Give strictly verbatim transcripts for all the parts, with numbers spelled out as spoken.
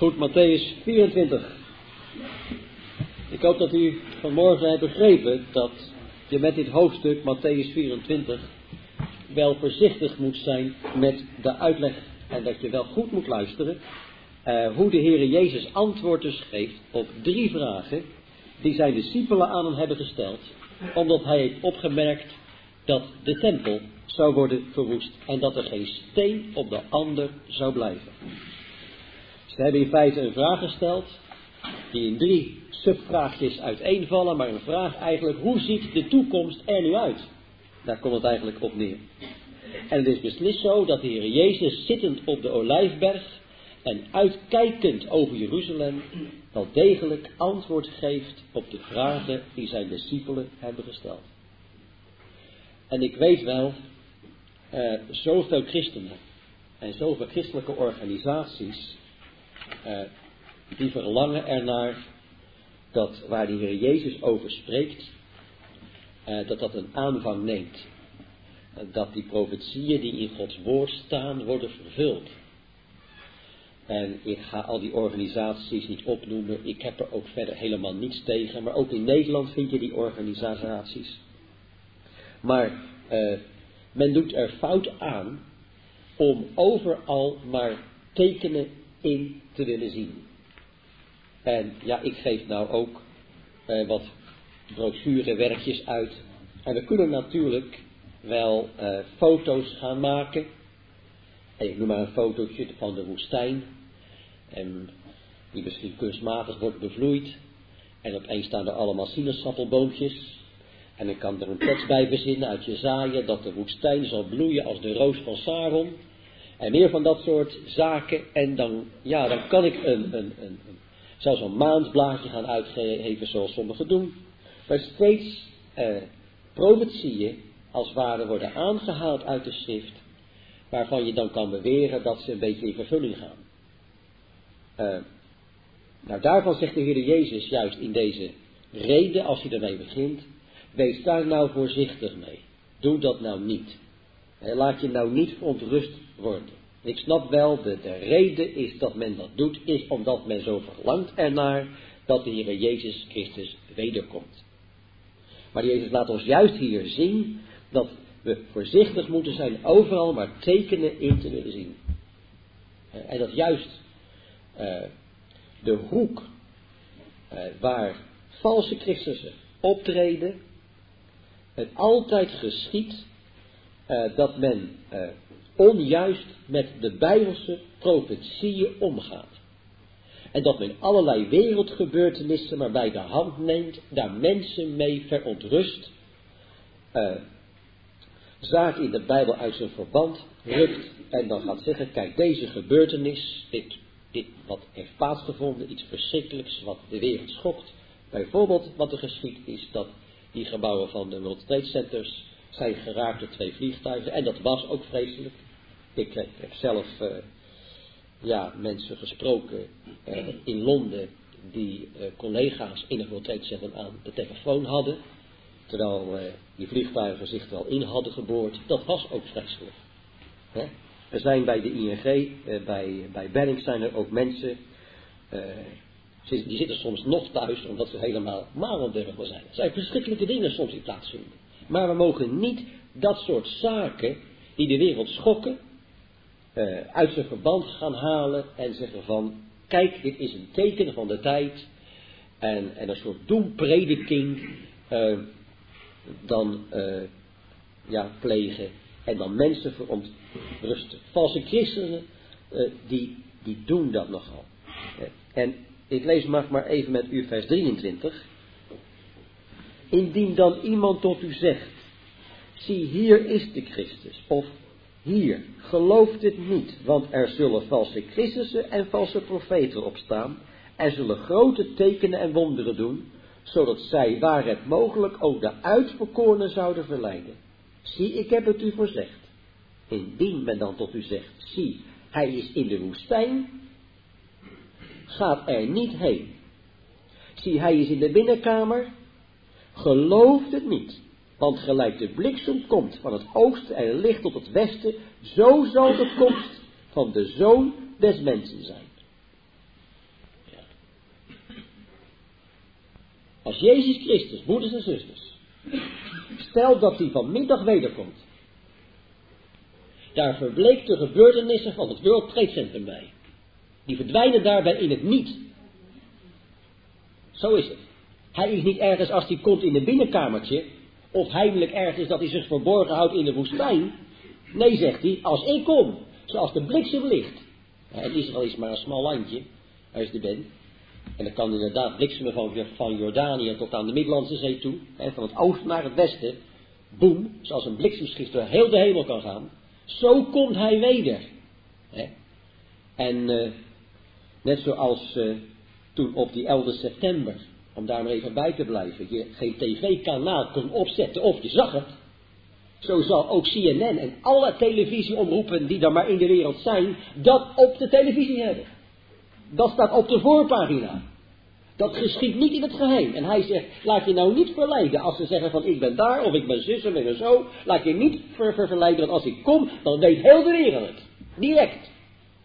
Goed, Mattheüs vierentwintig. Ik hoop dat u vanmorgen hebt begrepen dat je met dit hoofdstuk, Mattheüs vierentwintig, wel voorzichtig moet zijn met de uitleg en dat je wel goed moet luisteren uh, hoe de Heere Jezus antwoord dus geeft op drie vragen die zijn discipelen aan hem hebben gesteld, omdat hij heeft opgemerkt dat de tempel zou worden verwoest en dat er geen steen op de ander zou blijven. Ze hebben in feite een vraag gesteld die in drie subvraagjes uiteenvallen, maar een vraag eigenlijk: hoe ziet de toekomst er nu uit? Daar komt het eigenlijk op neer. En het is beslist zo dat de Heer Jezus zittend op de Olijfberg en uitkijkend over Jeruzalem wel degelijk antwoord geeft op de vragen die zijn discipelen hebben gesteld. En ik weet wel, uh, zoveel christenen en zoveel christelijke organisaties uh, die verlangen ernaar dat waar de Heer Jezus over spreekt, uh, dat dat een aanvang neemt. Uh, dat die profetieën die in Gods woord staan worden vervuld. En ik ga al die organisaties niet opnoemen, ik heb er ook verder helemaal niets tegen, maar ook in Nederland vind je die organisaties. Maar uh, men doet er fout aan om overal maar tekenen in te willen zien. En ja, ik geef nou ook uh, wat brochurewerkjes uit. En we kunnen natuurlijk wel uh, foto's gaan maken. En ik noem maar een fotootje van de woestijn. En die misschien kunstmatig wordt bevloeid. En opeens staan er allemaal sinaasappelboompjes. En ik kan er een tekst bij verzinnen uit Jesaja dat de woestijn zal bloeien als de roos van Saron. En meer van dat soort zaken. En dan, ja, dan kan ik een, een, een, een zelfs een maandblaadje gaan uitgeven zoals sommigen doen. Maar steeds eh, profetieën als het ware worden aangehaald uit de schrift. Waarvan je dan kan beweren dat ze een beetje in vervulling gaan. Uh, nou daarvan zegt de Heer Jezus juist in deze rede, als hij ermee begint: wees daar nou voorzichtig mee. Doe dat nou niet. He, laat je nou niet verontrust worden. Ik snap wel, de, de reden is dat men dat doet, is omdat men zo verlangt ernaar dat de Heer Jezus Christus wederkomt. Maar Jezus laat ons juist hier zien dat we voorzichtig moeten zijn overal maar tekenen in te willen zien. En dat juist uh, de hoek uh, waar valse christenen optreden, het altijd geschiet uh, dat men uh, onjuist met de Bijbelse profetieën omgaat. En dat men allerlei wereldgebeurtenissen maar bij de hand neemt, daar mensen mee verontrust, uh, zaken in de Bijbel uit zijn verband rukt en dan gaat zeggen: kijk, deze gebeurtenis, dit, dit wat heeft plaatsgevonden, iets verschrikkelijks wat de wereld schokt. Bijvoorbeeld wat er geschied is, dat die gebouwen van de World Trade Centers zijn geraakt door twee vliegtuigen en dat was ook vreselijk. Ik heb, heb zelf uh, ja, mensen gesproken uh, in Londen die uh, collega's in het World Trade Center aan de telefoon hadden. Terwijl uh, die vliegtuigen zich er al in hadden geboord. Dat was ook vreselijk. He? Er zijn bij de I N G, uh, bij, bij Bellings zijn er ook mensen, uh, die zitten soms nog thuis omdat ze helemaal malendergel zijn. Er zijn verschrikkelijke dingen soms in plaatsvinden. Maar we mogen niet dat soort zaken die de wereld schokken, uh, uit zijn verband gaan halen en zeggen van: kijk, dit is een teken van de tijd. En, en een soort doemprediking uh, dan uh, ja, plegen en dan mensen verontrusten. Valse christenen, uh, die, die doen dat nogal. Uh, en ik lees maar, maar even met u vers drieëntwintig. Indien dan iemand tot u zegt: zie, hier is de Christus, of hier, geloof dit niet, want er zullen valse christussen en valse profeten opstaan en zullen grote tekenen en wonderen doen, zodat zij, waar het mogelijk, ook de uitverkorenen zouden verleiden. Zie, ik heb het u voorzegd. Indien men dan tot u zegt: zie, hij is in de woestijn, gaat er niet heen. Zie, hij is in de binnenkamer, gelooft het niet. Want gelijk de bliksem komt van het oosten en licht tot het westen, zo zal de komst van de Zoon des Mensen zijn. Als Jezus Christus, broeders en zusters, stel dat hij vanmiddag wederkomt, daar verbleekt de gebeurtenissen van het World Trade Center bij. Die verdwijnen daarbij in het niet. Zo is het. Hij is niet ergens als hij komt in een binnenkamertje, of heimelijk ergens dat hij zich verborgen houdt in de woestijn. Nee, zegt hij, als ik kom, zoals de bliksem ligt. En Israël is maar een smal landje, als je er bent. En dan kan inderdaad bliksemen van, van Jordanië tot aan de Middellandse Zee toe. Hè, van het oosten naar het westen. Boem, zoals een bliksemschicht door heel de hemel kan gaan. Zo komt hij weder. Hè. En uh, net zoals uh, toen op die elfde september, om daar maar even bij te blijven, je geen tv-kanaal kon opzetten of je zag het. Zo zal ook C N N en alle televisieomroepen die er maar in de wereld zijn, dat op de televisie hebben. Dat staat op de voorpagina. Dat geschiet niet in het geheim. En hij zegt, laat je nou niet verleiden als ze zeggen van ik ben daar of ik ben zus en ik ben zo. Laat je niet ver, ver, verleiden, want als ik kom, dan weet heel de wereld het. Direct.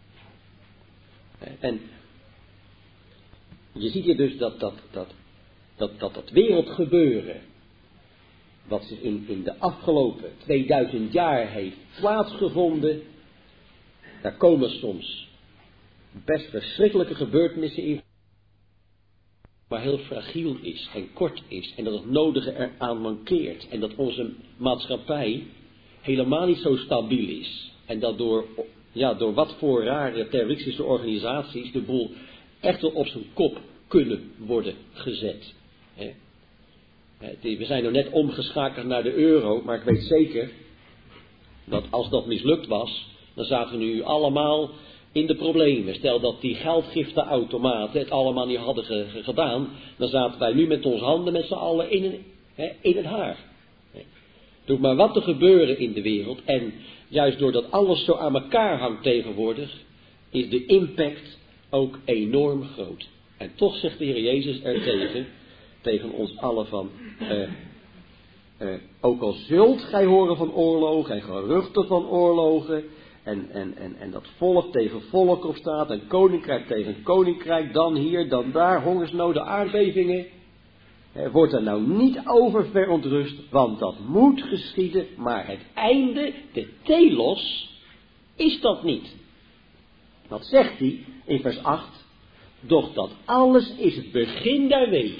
En je ziet hier dus dat dat, dat, dat, dat, dat wereldgebeuren, wat zich in, in de afgelopen tweeduizend jaar heeft plaatsgevonden, daar komen soms best verschrikkelijke gebeurtenissen in, maar heel fragiel is en kort is en dat het nodige eraan mankeert en dat onze maatschappij helemaal niet zo stabiel is en dat door, ja, door wat voor rare terroristische organisaties de boel echt wel op zijn kop kunnen worden gezet. He. We zijn er net omgeschakeld naar de euro, maar ik weet zeker dat als dat mislukt was, dan zaten we nu allemaal in de problemen. Stel dat die geldgiftenautomaten het allemaal niet hadden ge- ge- gedaan, dan zaten wij nu met onze handen met z'n allen in, een, he, in het haar. Doe maar wat er gebeuren in de wereld en juist doordat alles zo aan elkaar hangt tegenwoordig, is de impact ook enorm groot. En toch zegt de Heer Jezus er tegen, tegen ons allen van, uh, uh, ook al zult gij horen van oorlogen en geruchten van oorlogen, en, en, en, en dat volk tegen volk opstaat, en koninkrijk tegen koninkrijk, dan hier, dan daar, hongersnoden, aardbevingen, uh, wordt er nou niet over verontrust, want dat moet geschieden, maar het einde, de telos, is dat niet. Wat zegt hij in vers acht? Doch dat alles is het begin der wegen.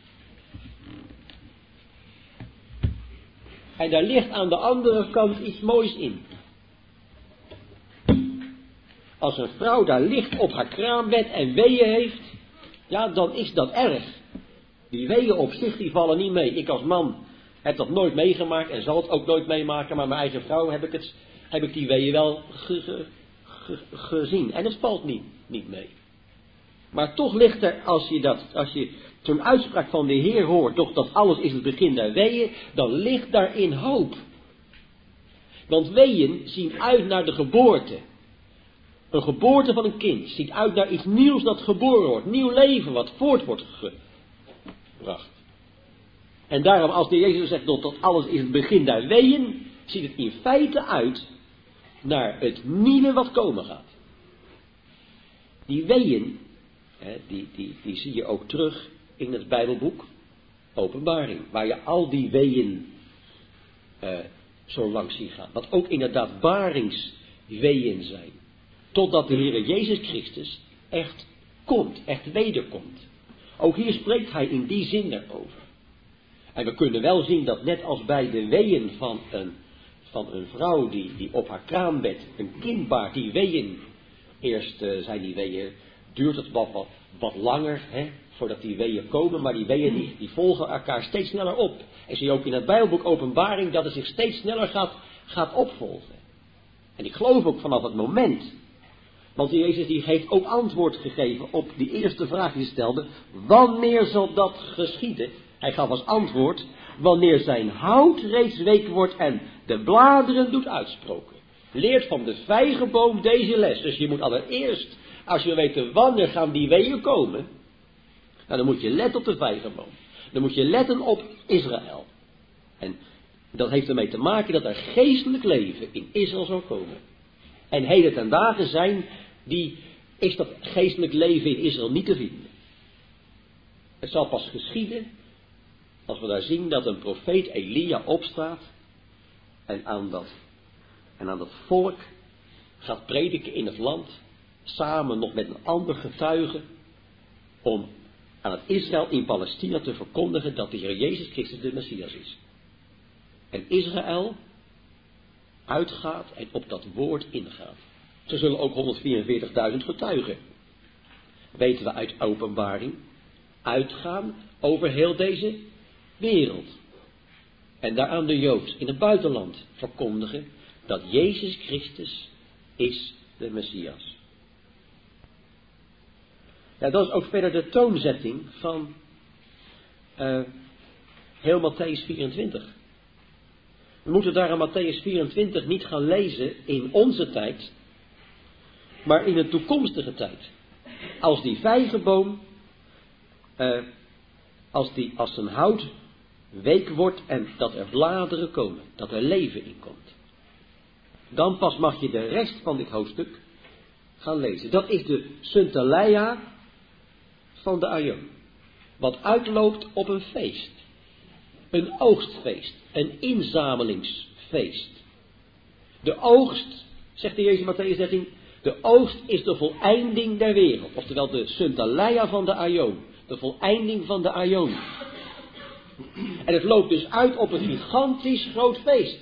En daar ligt aan de andere kant iets moois in. Als een vrouw daar ligt op haar kraambed en weeën heeft, ja, dan is dat erg. Die weeën op zich, die vallen niet mee. Ik als man heb dat nooit meegemaakt en zal het ook nooit meemaken, maar mijn eigen vrouw heb ik, het, heb ik die weeën wel ge, ge, ge, gezien. En het valt niet, niet mee. Maar toch ligt er, als je, dat, als je zo'n uitspraak van de Heer hoort, toch dat alles is het begin der weeën, dan ligt daarin hoop. Want weeën zien uit naar de geboorte. Een geboorte van een kind ziet uit naar iets nieuws dat geboren wordt. Nieuw leven wat voort wordt gebracht. En daarom als de Jezus zegt dat, dat alles is het begin der weeën, ziet het in feite uit naar het nieuwe wat komen gaat. Die weeën, hè, die, die, die zie je ook terug in het Bijbelboek Openbaring, waar je al die weeën uh, zo langs ziet gaan. Wat ook inderdaad baringsweeën zijn. Totdat de Heer Jezus Christus echt komt, echt wederkomt. Ook hier spreekt hij in die zin erover. En we kunnen wel zien dat net als bij de weeën van een, van een vrouw die, die op haar kraambed een kind baart, die weeën, eerst uh, zijn die weeën, duurt het wat, wat, wat langer, hè, voordat die weeën komen, maar die weeën die, die volgen elkaar steeds sneller op. En zie je ook in het Bijbelboek Openbaring dat het zich steeds sneller gaat, gaat opvolgen. En ik geloof ook vanaf het moment, want Jezus die heeft ook antwoord gegeven op die eerste vraag die hij stelde, wanneer zal dat geschieden? Hij gaf als antwoord, wanneer zijn hout reeds week wordt en de bladeren doet uitsproken. Leert van de vijgenboom deze les. Dus je moet allereerst, als je wil weten wanneer gaan die weeën komen, nou, dan moet je letten op de vijgenboom. Dan moet je letten op Israël. En dat heeft ermee te maken dat er geestelijk leven in Israël zal komen. En heden ten dagen zijn, die, is dat geestelijk leven in Israël niet te vinden. Het zal pas geschieden Als we daar zien dat een profeet Elia opstaat en aan dat, en aan dat volk gaat prediken in het land, samen nog met een ander getuige, om aan het Israël in Palestina te verkondigen dat de Heer Jezus Christus de Messias is. En Israël uitgaat en op dat woord ingaat. Ze zullen ook honderdvierenveertigduizend getuigen, weten we uit Openbaring, uitgaan over heel deze wereld. En daaraan de Jood in het buitenland verkondigen dat Jezus Christus is de Messias. Ja, dat is ook verder de toonzetting van uh, heel Matthäus vierentwintig. We moeten daar aan Matthäus vierentwintig niet gaan lezen in onze tijd, maar in een toekomstige tijd. Als die vijgenboom, uh, als, die, als een hout week wordt en dat er bladeren komen, dat er leven in komt. Dan pas mag je de rest van dit hoofdstuk gaan lezen. Dat is de Sunteleia van de Aion. Wat uitloopt op een feest. Een oogstfeest. Een inzamelingsfeest. De oogst, zegt de Jezus in Matthäus dertien, de oogst is de voleinding der wereld. Oftewel de Sunteleia van de Aion. De voleinding van de Aion. En het loopt dus uit op een gigantisch groot feest.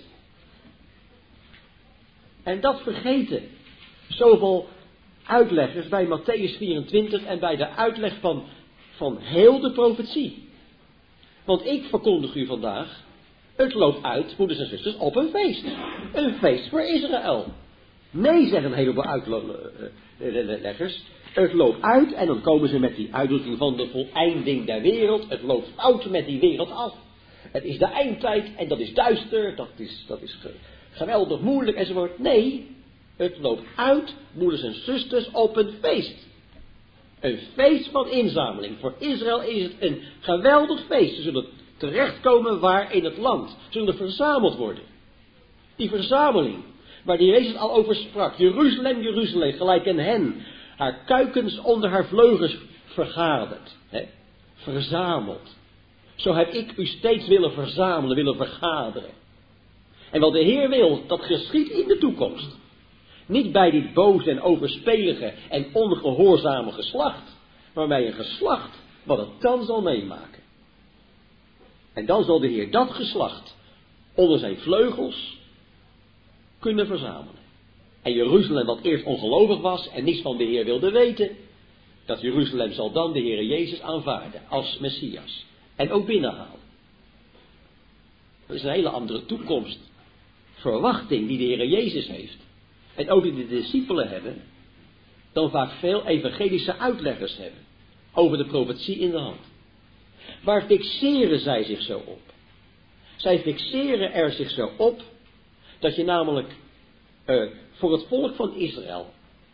En dat vergeten zoveel uitleggers bij Matthäus vierentwintig en bij de uitleg van, van heel de profetie. Want ik verkondig u vandaag, het loopt uit, moeders en zusters, op een feest. Een feest voor Israël. Nee, zeggen een heleboel uitleggers. Het loopt uit en dan komen ze met die uitdrukking van de voleinding der wereld. Het loopt fout met die wereld af. Het is de eindtijd en dat is duister, dat is, dat is geweldig moeilijk enzovoort. Nee, het loopt uit, moeders en zusters, op een feest. Een feest van inzameling. Voor Israël is het een geweldig feest. Ze zullen terechtkomen waar in het land. Ze zullen verzameld worden. Die verzameling, waar de Jezus al over sprak. Jeruzalem, Jeruzalem, gelijk een hen. Haar kuikens onder haar vleugels vergaderd. Hè? Verzameld. Zo heb ik u steeds willen verzamelen, willen vergaderen. En wat de Heer wil, dat geschiet in de toekomst. Niet bij dit boze en overspelige en ongehoorzame geslacht, maar bij een geslacht wat het dan zal meemaken. En dan zal de Heer dat geslacht onder zijn vleugels kunnen verzamelen. En Jeruzalem, wat eerst ongelovig was en niets van de Heer wilde weten, dat Jeruzalem zal dan de Heer Jezus aanvaarden als Messias. En ook binnenhalen. Dat is een hele andere toekomstverwachting die de Heer Jezus heeft. En ook die de discipelen hebben, dan vaak veel evangelische uitleggers hebben. Over de profetie in de hand. Waar fixeren zij zich zo op? Zij fixeren er zich zo op, dat je namelijk uh, voor het volk van Israël,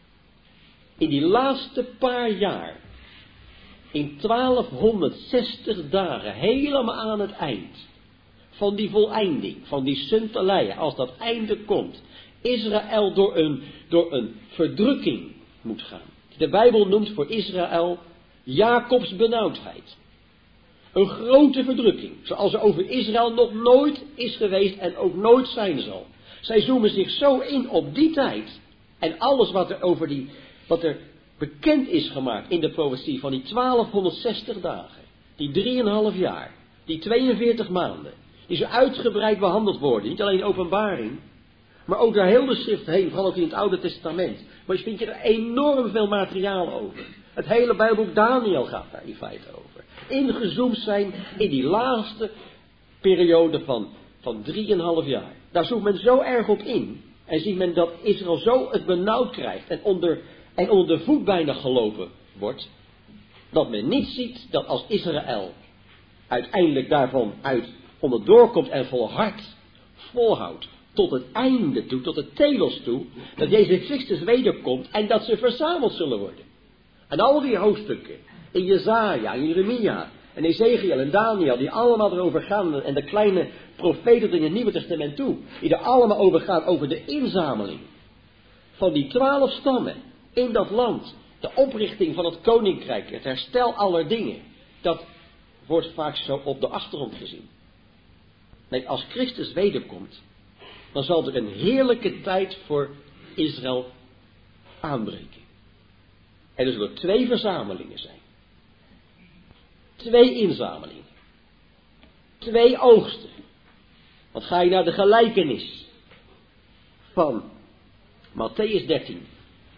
in die laatste paar jaar, in twaalfhonderdzestig dagen, helemaal aan het eind, van die voleinding, van die Sunteleia, als dat einde komt, Israël door een, door een verdrukking moet gaan. De Bijbel noemt voor Israël Jacobs benauwdheid. Een grote verdrukking, zoals er over Israël nog nooit is geweest en ook nooit zijn zal. Zij zoomen zich zo in op die tijd en alles wat er over die, wat er bekend is gemaakt in de profetie van die twaalfhonderdzestig dagen, die drieënhalf jaar, die tweeënveertig maanden, die zo uitgebreid behandeld worden, niet alleen in Openbaring, maar ook door heel de schrift heen, vooral ook in het Oude Testament. Maar je vindt je er enorm veel materiaal over. Het hele Bijbelboek Daniel gaat daar in feite over. Ingezoomd zijn in die laatste periode van, van drieënhalf jaar. Daar zoekt men zo erg op in. En ziet men dat Israël zo het benauwd krijgt en onder, en onder de voet bijna gelopen wordt. Dat men niet ziet dat als Israël uiteindelijk daarvan uit onderdoor komt en volhardt, volhoudt. Tot het einde toe, tot het telos toe, dat Jezus Christus wederkomt en dat ze verzameld zullen worden. En al die hoofdstukken, in Jesaja, in Jeremia, en Ezekiel en Daniel, die allemaal erover gaan, en de kleine profeten in het Nieuwe Testament toe, die er allemaal over gaan, over de inzameling van die twaalf stammen in dat land, de oprichting van het koninkrijk, het herstel aller dingen, dat wordt vaak zo op de achtergrond gezien. Nee, als Christus wederkomt, dan zal er een heerlijke tijd voor Israël aanbreken. En er zullen twee verzamelingen zijn. Twee inzamelingen. Twee oogsten. Want ga je naar de gelijkenis van Mattheüs dertien.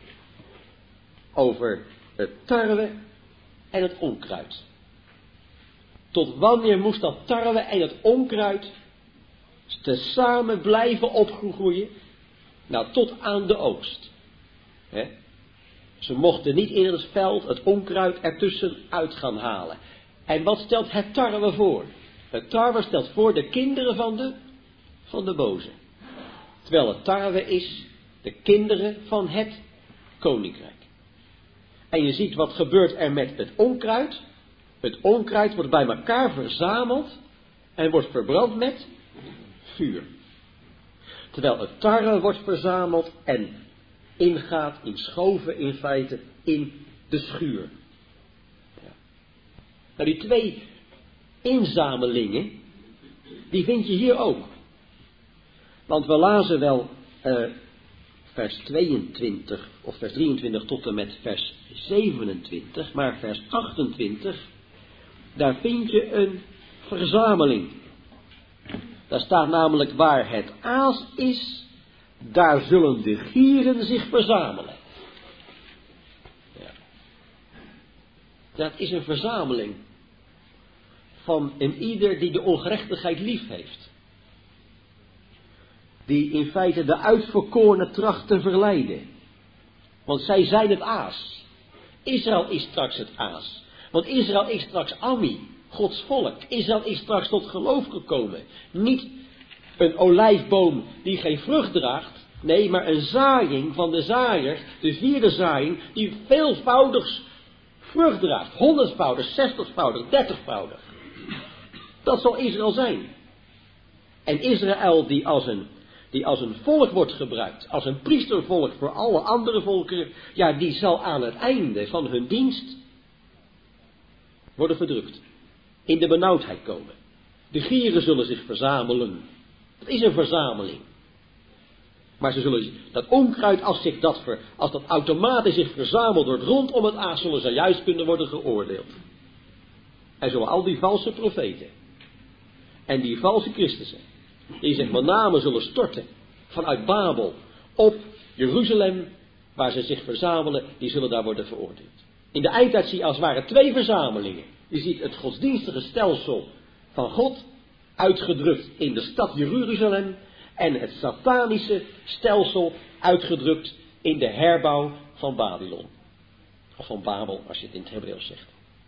Over het tarwe en het onkruid. Tot wanneer moest dat tarwe en het onkruid tezamen blijven opgroeien? Nou, tot aan de oogst. He? Ze mochten niet in het veld het onkruid ertussen uit gaan halen. En wat stelt het tarwe voor? Het tarwe stelt voor de kinderen van de, van de boze. Terwijl het tarwe is de kinderen van het koninkrijk. En je ziet wat gebeurt er met het onkruid. Het onkruid wordt bij elkaar verzameld en wordt verbrand met vuur. Terwijl het tarwe wordt verzameld en ingaat, in schoven in feite, in de schuur. Ja. Nou, die twee inzamelingen, die vind je hier ook. Want we lazen wel uh, vers tweeëntwintig of vers drieëntwintig tot en met vers zevenentwintig, maar vers achtentwintig, daar vind je een verzameling. Daar staat namelijk: waar het aas is, daar zullen de gieren zich verzamelen. Ja. Dat is een verzameling van een ieder die de ongerechtigheid lief heeft. Die in feite de uitverkorenen tracht te verleiden. Want zij zijn het aas. Israël is straks het aas. Want Israël is straks Ammi, Gods volk. Israël is straks tot geloof gekomen. Niet een olijfboom die geen vrucht draagt. Nee, maar een zaaiing van de zaaier, de vierde zaaiing, die veelvoudig vrucht draagt. Honderdvoudig, zestigvoudig, dertigvoudig. Dat zal Israël zijn. En Israël die als een, die als een volk wordt gebruikt, als een priestervolk voor alle andere volkeren, ja, die zal aan het einde van hun dienst worden verdrukt. In de benauwdheid komen. De gieren zullen zich verzamelen. Het is een verzameling. Maar ze zullen, dat onkruid, als, zich dat ver, als dat automatisch zich verzameld wordt rondom het aas, zullen ze juist kunnen worden geoordeeld. En zo al die valse profeten. En die valse Christussen. Die zich met name zullen storten vanuit Babel op Jeruzalem, waar ze zich verzamelen, die zullen daar worden veroordeeld. In de eindtijd zie je als het ware twee verzamelingen. Je ziet het godsdienstige stelsel van God, uitgedrukt in de stad Jeruzalem, en het satanische stelsel, uitgedrukt in de herbouw van Babylon. Of van Babel, als je het in het Hebreeuws zegt.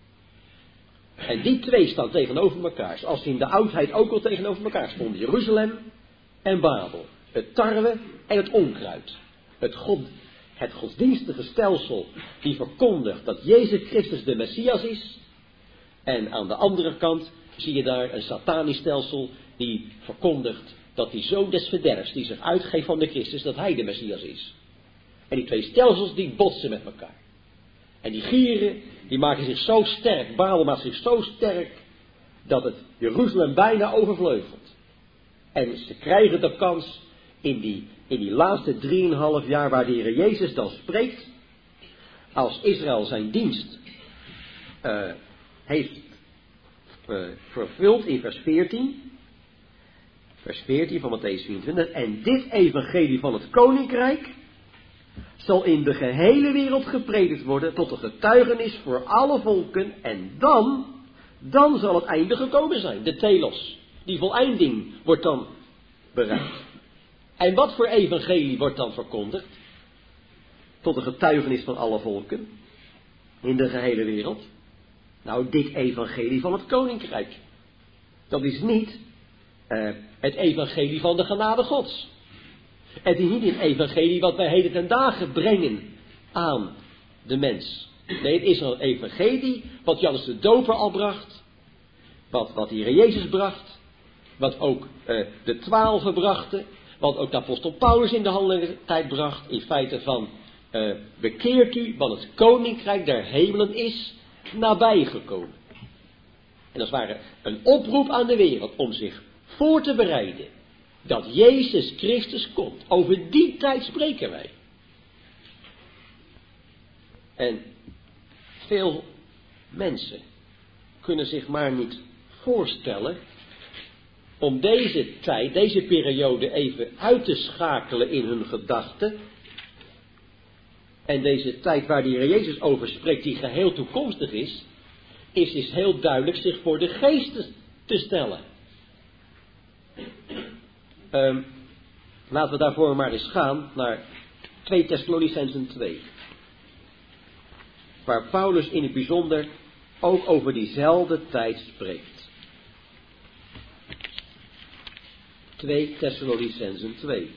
En die twee staan tegenover elkaar, zoals die in de oudheid ook al tegenover elkaar stonden. Jeruzalem en Babel. Het tarwe en het onkruid. Het, God, het godsdienstige stelsel die verkondigt dat Jezus Christus de Messias is. En aan de andere kant zie je daar een satanisch stelsel die verkondigt dat die zoon des verderfs, die zich uitgeeft van de Christus, dat hij de Messias is. En die twee stelsels die botsen met elkaar. En die gieren, die maken zich zo sterk, Babel maakt zich zo sterk, dat het Jeruzalem bijna overvleugelt. En ze krijgen de kans in die, in die laatste drieënhalf jaar waar de Heer Jezus dan spreekt, als Israël zijn dienst uh, heeft uh, vervuld in vers veertien. Vers veertien van Mattheüs vierentwintig. En dit evangelie van het koninkrijk zal in de gehele wereld gepredikt worden tot een getuigenis voor alle volken. En dan, dan zal het einde gekomen zijn. De telos. Die voleinding wordt dan bereikt. En wat voor evangelie wordt dan verkondigd? Tot een getuigenis van alle volken. In de gehele wereld. Nou, dit evangelie van het koninkrijk. Dat is niet uh, het evangelie van de genade Gods. Het is niet het evangelie wat wij heden ten dagen brengen aan de mens. Nee, het is een evangelie wat Johannes de Doper al bracht. Wat, wat de Heer Jezus bracht. Wat ook uh, de twaalfen brachten. Wat ook de apostel Paulus in de handelingstijd bracht. In feite van, uh, bekeert u, want het koninkrijk der hemelen is nabijgekomen. En dat waren een oproep aan de wereld om zich voor te bereiden dat Jezus Christus komt. Over die tijd spreken wij. En veel mensen kunnen zich maar niet voorstellen om deze tijd, deze periode even uit te schakelen in hun gedachten. En deze tijd waar de Heer Jezus over spreekt, die geheel toekomstig is, is dus heel duidelijk zich voor de geest te, te stellen. Um, laten we daarvoor maar eens gaan naar twee Thessalonicenzen twee. Waar Paulus in het bijzonder ook over diezelfde tijd spreekt. twee Thessalonicenzen twee.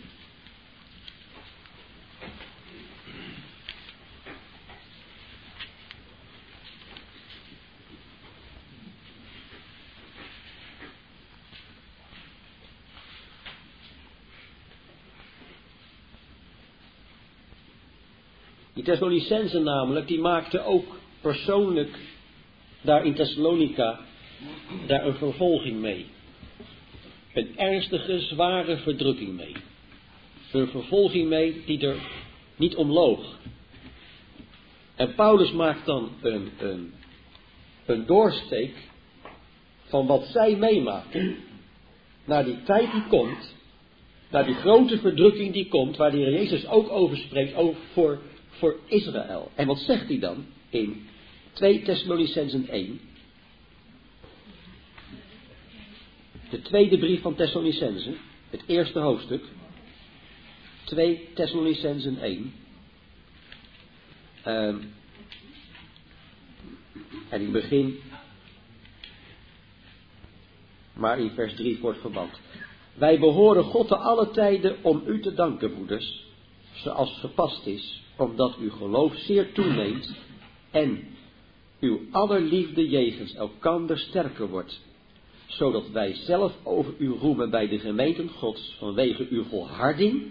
Die Thessalonicenzen namelijk, die maakten ook persoonlijk daar in Thessalonica daar een vervolging mee. Een ernstige, zware verdrukking mee. Een vervolging mee die er niet om loog. En Paulus maakt dan een, een, een doorsteek van wat zij meemaken naar die tijd die komt, naar die grote verdrukking die komt, waar de Heer Jezus ook over spreekt, ook voor, voor Israël. En wat zegt hij dan in twee Thessalonicenzen één? De tweede brief van Thessalonicenzen, het eerste hoofdstuk, twee Thessalonicenzen één. Um, en ik begin maar in vers drie voor het verband. Wij behoren God te alle tijden om u te danken, broeders, zoals gepast is, omdat uw geloof zeer toeneemt en uw allerliefde jegens elkander sterker wordt, zodat wij zelf over u roemen bij de gemeenten Gods vanwege uw volharding,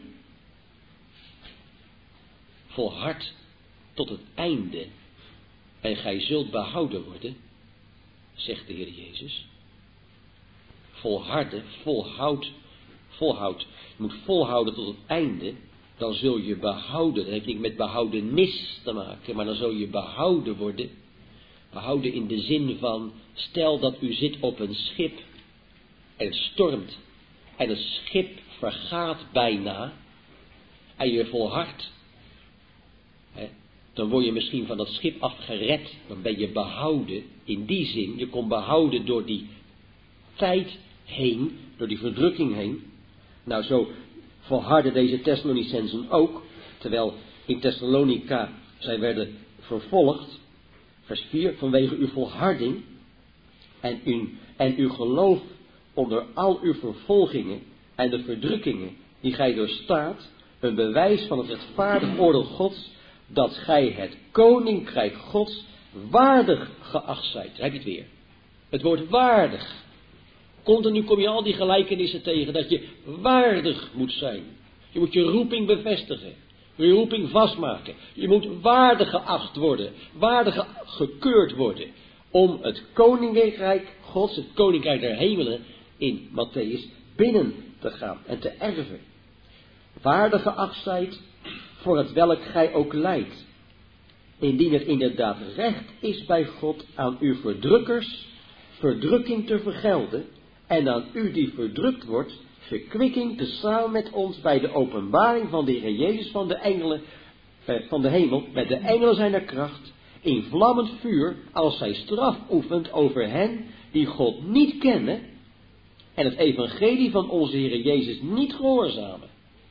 volhard tot het einde, en gij zult behouden worden, zegt de Heer Jezus. Volharden, volhoud, volhoud. Je moet volhouden tot het einde, dan zul je behouden. Dat heeft niet met behoudenis te maken, maar dan zul je behouden worden. Behouden in de zin van, stel dat u zit op een schip en het stormt en het schip vergaat bijna en je volhardt. Hè, dan word je misschien van dat schip afgered, dan ben je behouden in die zin. Je komt behouden door die tijd heen, door die verdrukking heen. Nou, zo volharden deze Thessalonicenzen ook, terwijl in Thessalonica zij werden vervolgd. Vers vier, vanwege uw volharding en uw, en uw geloof onder al uw vervolgingen en de verdrukkingen die gij doorstaat, een bewijs van het rechtvaardig oordeel Gods, dat gij het koninkrijk Gods waardig geacht zijt. Daar heb je het weer. Het woord waardig. Continu kom je al die gelijkenissen tegen dat je waardig moet zijn. Je moet je roeping bevestigen. Je roeping vastmaken. Je moet waardig geacht worden. Waardig gekeurd worden. Om het koninkrijk Gods, het koninkrijk der hemelen, in Matthäus binnen te gaan en te erven. Waardig geacht zijt voor het welk gij ook lijdt. Indien het inderdaad recht is bij God aan uw verdrukkers verdrukking te vergelden, en aan u die verdrukt wordt, verkwikking te samen met ons bij de openbaring van de Heer Jezus van de engelen, eh, van de hemel, met de engelen zijner kracht, in vlammend vuur, als zij straf oefent over hen die God niet kennen en het evangelie van onze Heer Jezus niet gehoorzamen.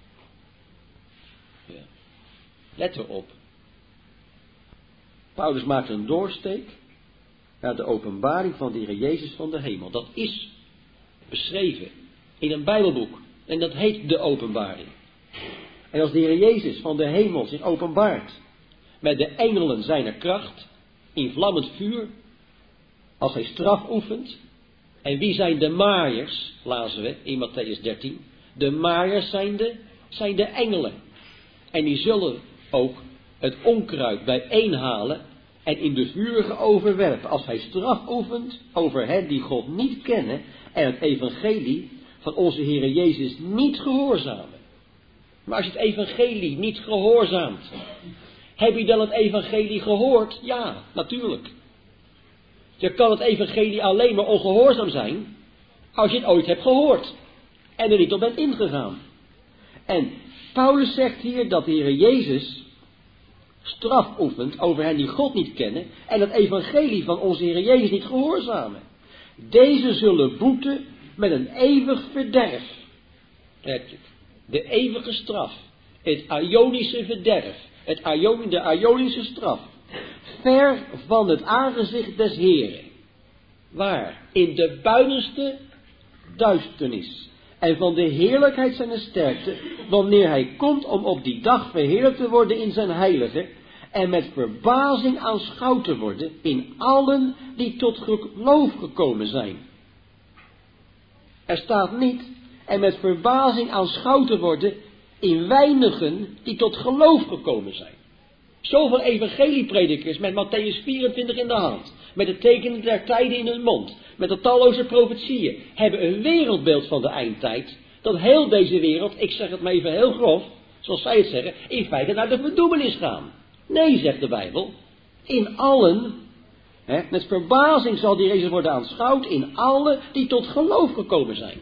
Ja. Let erop. Paulus maakt een doorsteek naar de openbaring van de Heer Jezus van de hemel. Dat is beschreven in een Bijbelboek. En dat heet de openbaring. En als de Heer Jezus van de hemel zich openbaart met de engelen zijner kracht, in vlammend vuur, als hij straf oefent. En wie zijn de maaiers, lazen we in Matthäus dertien. De maaiers zijn de, zijn de engelen. En die zullen ook het onkruid bijeenhalen en in de vurige overwerpen, als hij straf oefent over hen die God niet kennen en het evangelie van onze Heere Jezus niet gehoorzamen. Maar als je het evangelie niet gehoorzaamt, heb je dan het evangelie gehoord? Ja, natuurlijk. Je kan het evangelie alleen maar ongehoorzaam zijn als je het ooit hebt gehoord en er niet op bent ingegaan. En Paulus zegt hier dat de Heere Jezus straf oefent over hen die God niet kennen en het evangelie van onze Heere Jezus niet gehoorzamen. Deze zullen boeten met een eeuwig verderf. Heb je het? De eeuwige straf. Het Ionische verderf. Het Ion, de Ionische straf. Ver van het aangezicht des Heren. Waar? In de buitenste duisternis. En van de heerlijkheid zijn sterkte, wanneer hij komt om op die dag verheerlijkt te worden in zijn heilige, en met verbazing aanschouwd te worden in allen die tot geloof gekomen zijn. Er staat niet, en met verbazing aanschouwd te worden in weinigen die tot geloof gekomen zijn. Zoveel evangeliepredikers met Matthäus vierentwintig in de hand, met de tekenen der tijden in hun mond, met de talloze profetieën, hebben een wereldbeeld van de eindtijd, dat heel deze wereld, ik zeg het maar even heel grof, zoals zij het zeggen, in feite naar de verdoemenis gaan. Nee, zegt de Bijbel, in allen, hè, met verbazing zal die Jezus worden aanschouwd, in allen die tot geloof gekomen zijn.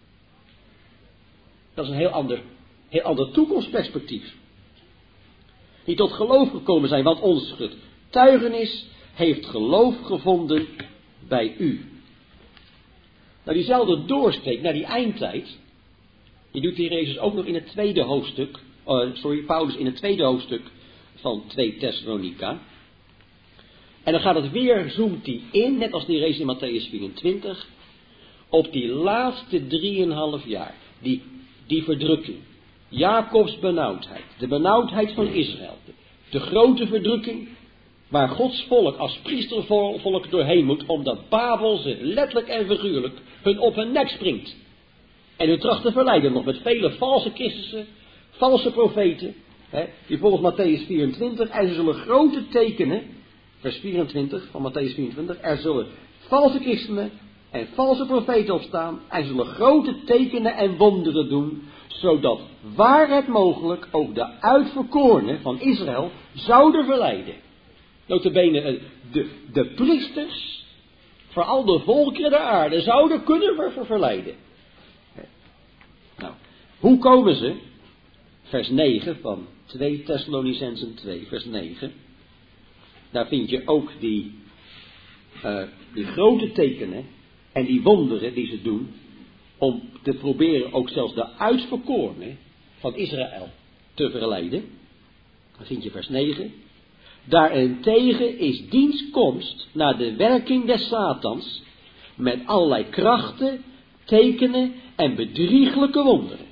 Dat is een heel ander, heel ander toekomstperspectief. Die tot geloof gekomen zijn, want ons getuigenis heeft geloof gevonden bij u. Nou, diezelfde doorsteek naar die eindtijd, die doet de Heer Jezus ook nog in het tweede hoofdstuk, uh, sorry, Paulus in het tweede hoofdstuk van twee Thessalonica. En dan gaat het weer, zoomt hij in, net als de Heer Jezus in Matthäus vierentwintig, op die laatste drieënhalf jaar, die, die verdrukking. Jacobs benauwdheid, de benauwdheid van Israël, de, de grote verdrukking waar Gods volk als priestervolk doorheen moet, omdat Babel ze letterlijk en figuurlijk hun op hun nek springt. En hun tracht te verleiden nog met vele valse Christussen, valse profeten, hè, die volgens Matthäus vierentwintig, en ze zullen grote tekenen, vers vierentwintig van Matthäus vierentwintig, er zullen valse christenen en valse profeten opstaan, en ze zullen grote tekenen en wonderen doen, zodat waar het mogelijk ook de uitverkorenen van Israël zouden verleiden. Notabene de, de priesters, vooral de volkeren der aarde, zouden kunnen ver, ver, verleiden. Nou, hoe komen ze? Vers negen van twee Thessalonicenzen twee, vers negen. Daar vind je ook die, uh, die grote tekenen en die wonderen die ze doen, om te proberen ook zelfs de uitverkorenen van Israël te verleiden. Dan vind je vers negen. Daarentegen is diens komst naar de werking des Satans met allerlei krachten, tekenen en bedrieglijke wonderen.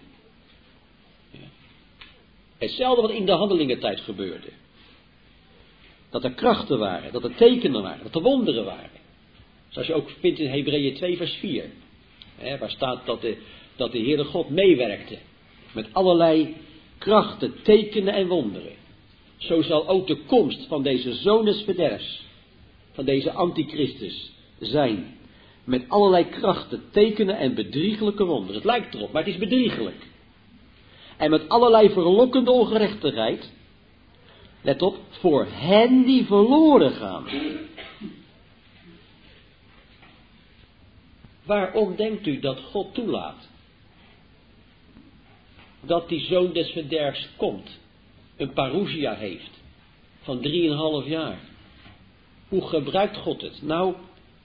Hetzelfde wat in de handelingentijd gebeurde. Dat er krachten waren, dat er tekenen waren, dat er wonderen waren. Zoals je ook vindt in Hebreeën twee vers vier. Hè, waar staat dat de, dat de Heere God meewerkte met allerlei krachten, tekenen en wonderen. Zo zal ook de komst van deze zoon des verderfs, van deze antichristus, zijn. Met allerlei krachten, tekenen en bedrieglijke wonderen. Het lijkt erop, maar het is bedriegelijk. En met allerlei verlokkende ongerechtigheid. Let op, voor hen die verloren gaan. Waarom denkt u dat God toelaat dat die zoon des verderfs komt, een parousia heeft, van drieënhalf jaar? Hoe gebruikt God het? Nou,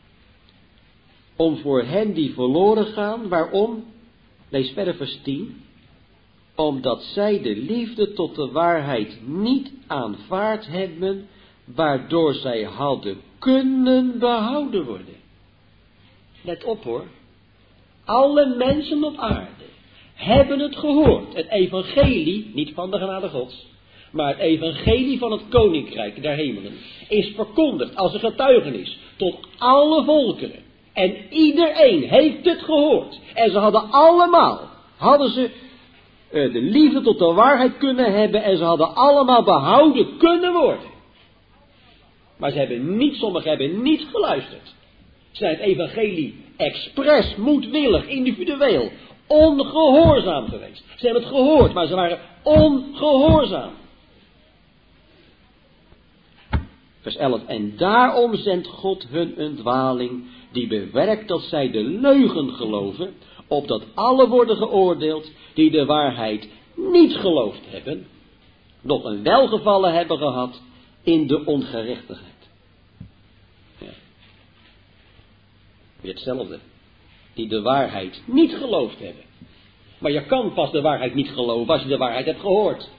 om voor hen die verloren gaan, waarom? Lees verder vers tien. Omdat zij de liefde tot de waarheid niet aanvaard hebben, waardoor zij hadden kunnen behouden worden. Let op hoor. Alle mensen op aarde hebben het gehoord. Het evangelie, niet van de genade Gods, maar het evangelie van het koninkrijk der hemelen is verkondigd als een getuigenis tot alle volkeren. En iedereen heeft het gehoord. En ze hadden allemaal, hadden ze uh, de liefde tot de waarheid kunnen hebben en ze hadden allemaal behouden kunnen worden. Maar ze hebben niet, sommigen hebben niet geluisterd. Ze zijn het evangelie expres, moedwillig, individueel, ongehoorzaam geweest. Ze hebben het gehoord, maar ze waren ongehoorzaam. Vers elf. En daarom zendt God hun een dwaling, die bewerkt dat zij de leugen geloven, opdat alle worden geoordeeld die de waarheid niet geloofd hebben, nog een welgevallen hebben gehad in de ongerechtigheid. Ja. Weer hetzelfde. Die de waarheid niet geloofd hebben. Maar je kan pas de waarheid niet geloven als je de waarheid hebt gehoord.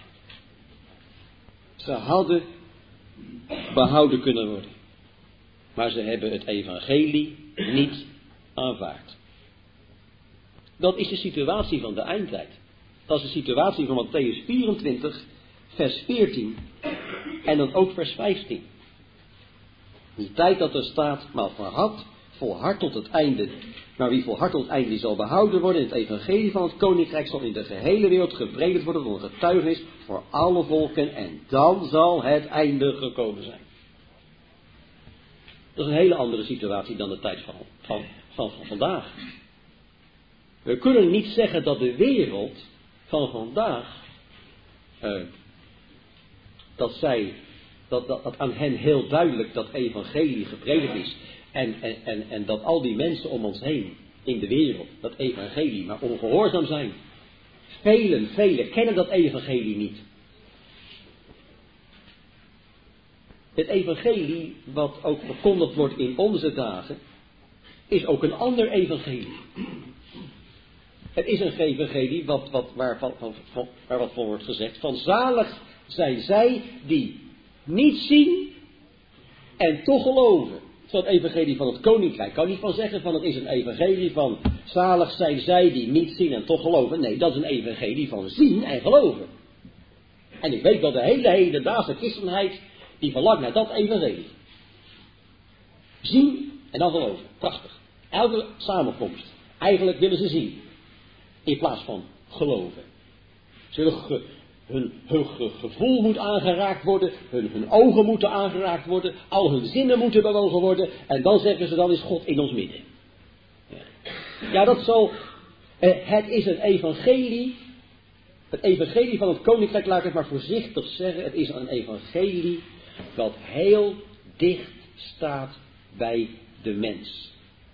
Ze hadden behouden kunnen worden. Maar ze hebben het evangelie niet aanvaard. Dat is de situatie van de eindtijd. Dat is de situatie van Mattheüs vierentwintig, vers veertien. En dan ook vers vijftien. Die tijd dat er staat, maar verhard, volhard tot het einde. Maar wie volhard tot het einde, die zal behouden worden. In het evangelie van het koninkrijk zal in de gehele wereld gepredikt worden tot een getuigenis voor alle volken. En dan zal het einde gekomen zijn. Dat is een hele andere situatie dan de tijd van, van, van, van vandaag. We kunnen niet zeggen dat de wereld van vandaag, uh, dat zij, dat, dat, dat aan hen heel duidelijk dat evangelie gepredikt is. En, en, en, en dat al die mensen om ons heen in de wereld dat evangelie maar ongehoorzaam zijn. Velen, velen kennen dat evangelie niet. Het evangelie wat ook verkondigd wordt in onze dagen is ook een ander evangelie. Het is een evangelie wat, wat, waar, van, van, van, waar wat van wordt gezegd. Van zalig zijn zij die niet zien en toch geloven. Het evangelie van het koninkrijk. Ik kan niet van zeggen van het is een evangelie van zalig zijn zij die niet zien en toch geloven. Nee, dat is een evangelie van zien en geloven. En ik weet dat de hele hedendaagse christenheid die verlangt naar dat evangelie. Zien en dan geloven. Prachtig. Elke samenkomst. Eigenlijk willen ze zien. In plaats van geloven. Ze willen ge, hun, hun ge, gevoel moet aangeraakt worden. Hun, hun ogen moeten aangeraakt worden. Al hun zinnen moeten bewogen worden. En dan zeggen ze, dan is God in ons midden. Ja, ja dat zal... Eh, het is een evangelie. Het evangelie van het koninkrijk, laat ik het maar voorzichtig zeggen. Het is een evangelie dat heel dicht staat bij de mens.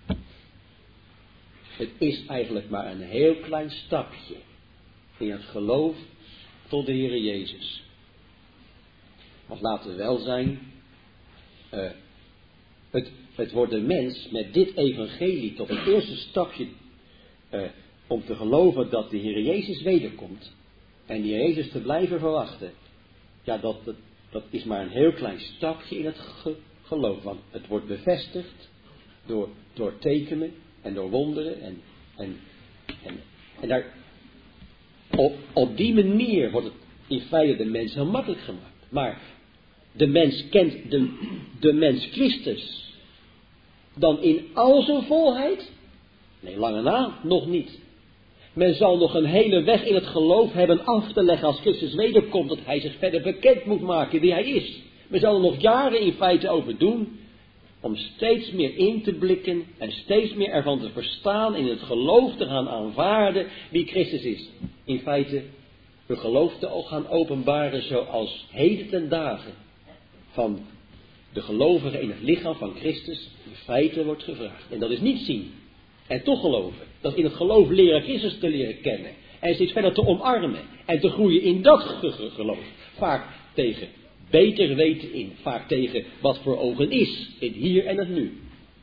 Het is eigenlijk maar een heel klein stapje in het geloof tot de Heere Jezus. Want laten we wel zijn, uh, het, het wordt de mens met dit evangelie tot het eerste stapje uh, om te geloven dat de Heere Jezus wederkomt en die Jezus te blijven verwachten. Ja, dat, dat, dat is maar een heel klein stapje in het ge, geloof, want het wordt bevestigd door, door tekenen en door wonderen en, en, en, en daar, op, op die manier wordt het in feite de mens heel makkelijk gemaakt. Maar de mens kent de, de mens Christus dan in al zijn volheid? Nee, lange na, nog niet. Men zal nog een hele weg in het geloof hebben af te leggen als Christus wederkomt, dat hij zich verder bekend moet maken wie hij is. Men zal er nog jaren in feite over doen, om steeds meer in te blikken en steeds meer ervan te verstaan, in het geloof te gaan aanvaarden wie Christus is. In feite, hun geloof te gaan openbaren zoals heden ten dagen van de gelovigen in het lichaam van Christus in feite wordt gevraagd. En dat is niet zien en toch geloven. Dat is in het geloof leren Christus te leren kennen en steeds verder te omarmen en te groeien in dat geloof. Vaak tegen beter weten in, vaak tegen wat voor ogen is, in hier en het nu.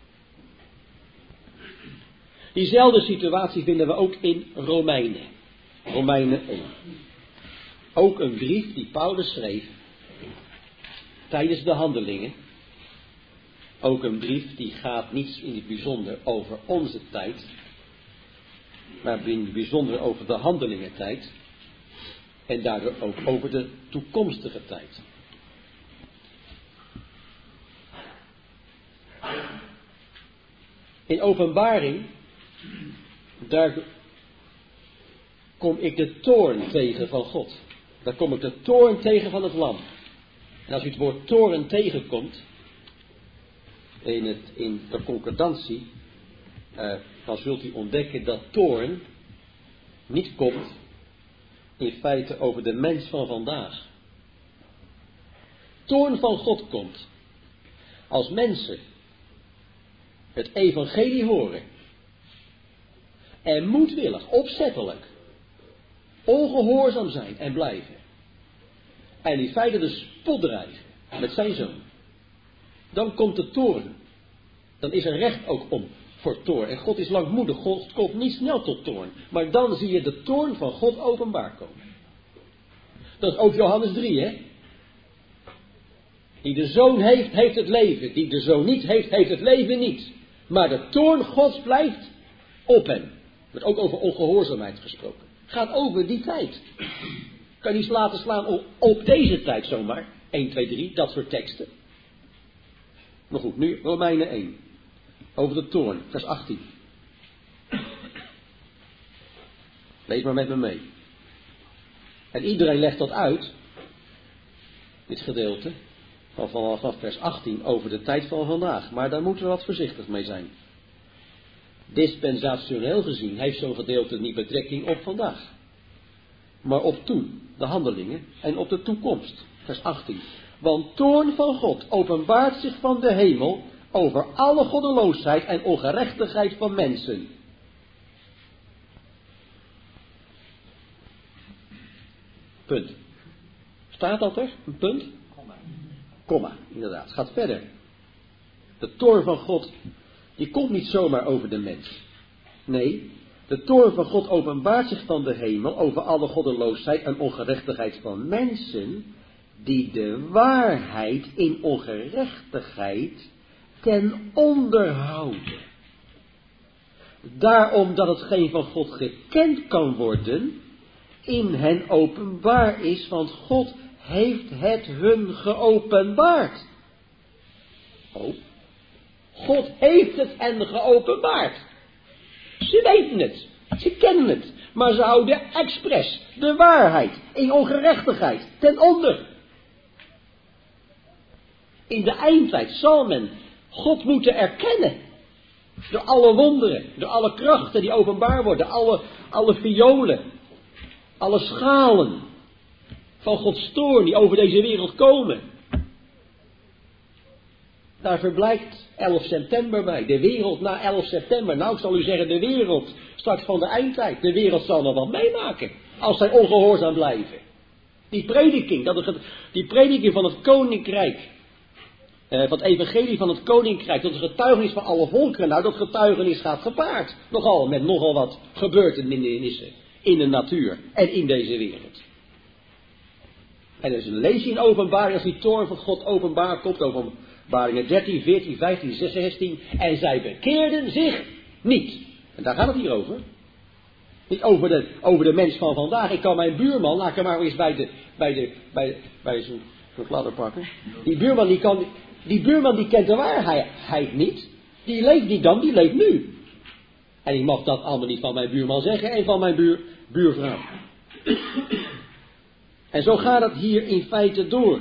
Diezelfde situatie vinden we ook in Romeinen. Romeinen één. Ook een brief die Paulus schreef tijdens de handelingen. Ook een brief die gaat niet in het bijzonder over onze tijd, maar in het bijzonder over de handelingentijd en daardoor ook over de toekomstige tijd. In Openbaring, daar kom ik de toorn tegen van God. Daar kom ik de toorn tegen van het lam. En als u het woord toorn tegenkomt, in, het, in de concordantie, uh, dan zult u ontdekken dat toorn niet komt in feite over de mens van vandaag. Toorn van God komt als mensen het evangelie horen en moedwillig, opzettelijk, ongehoorzaam zijn en blijven. En in feite de spot drijven met zijn zoon. Dan komt de toorn. Dan is er recht ook om voor toorn. En God is langmoedig. God komt niet snel tot toorn. Maar dan zie je de toorn van God openbaar komen. Dat is ook Johannes drie, hè. Die de zoon heeft, heeft het leven. Die de zoon niet heeft, heeft het leven niet. Maar de toorn Gods blijft op hem. Er wordt ook over ongehoorzaamheid gesproken. Gaat over die tijd. Kan je niet laten slaan op, op deze tijd zomaar. één, twee, drie, dat soort teksten. Maar goed, nu Romeinen één. Over de toorn, vers achttien. Lees maar met me mee. En iedereen legt dat uit. Dit gedeelte. Van vanaf vers achttien over de tijd van vandaag. Maar daar moeten we wat voorzichtig mee zijn. Dispensationeel gezien heeft zo'n gedeelte niet betrekking op vandaag. Maar op toen, de handelingen en op de toekomst. Vers achttien. Want toorn van God openbaart zich van de hemel over alle goddeloosheid en ongerechtigheid van mensen. Punt. Staat dat er? Een punt? Komma. Komma, inderdaad. Gaat verder. De toorn van God, die komt niet zomaar over de mens. Nee, de toorn van God openbaart zich van de hemel over alle goddeloosheid en ongerechtigheid van mensen, die de waarheid in ongerechtigheid ten onder houden. Daarom dat hetgeen van God gekend kan worden, in hen openbaar is, want God heeft het hun geopenbaard. Oh, God heeft het hen geopenbaard. Ze weten het, ze kennen het, maar ze houden expres de waarheid in ongerechtigheid ten onder. In de eindtijd zal men God moeten erkennen. Door alle wonderen, door alle krachten die openbaar worden, alle, alle violen, alle schalen van Gods toorn die over deze wereld komen. Daar verblijkt elf september bij. De wereld na elf september. Nou, ik zal u zeggen, de wereld straks van de eindtijd. De wereld zal nog wat meemaken. Als zij ongehoorzaam blijven. Die prediking, dat het, die prediking van het koninkrijk. Eh, van het evangelie van het koninkrijk. Dat het getuigenis van alle volkeren. Nou, dat getuigenis gaat gepaard. Nogal met nogal wat gebeurtenissen. In de natuur en in deze wereld. En er is een lezing in openbaring als die toorn van God openbaar komt. Openbaringen dertien, veertien, vijftien, zestien. En zij bekeerden zich niet. En daar gaat het hier over. Niet over de, over de mens van vandaag. Ik kan mijn buurman, laat ik hem maar eens bij de, bij de, bij, bij zo'n zo ladder pakken. Die buurman die kan, die buurman die kent de waarheid niet. Die leeft niet dan, die leeft nu. En ik mag dat allemaal niet van mijn buurman zeggen en van mijn buur, buurvrouw. En zo gaat het hier in feite door.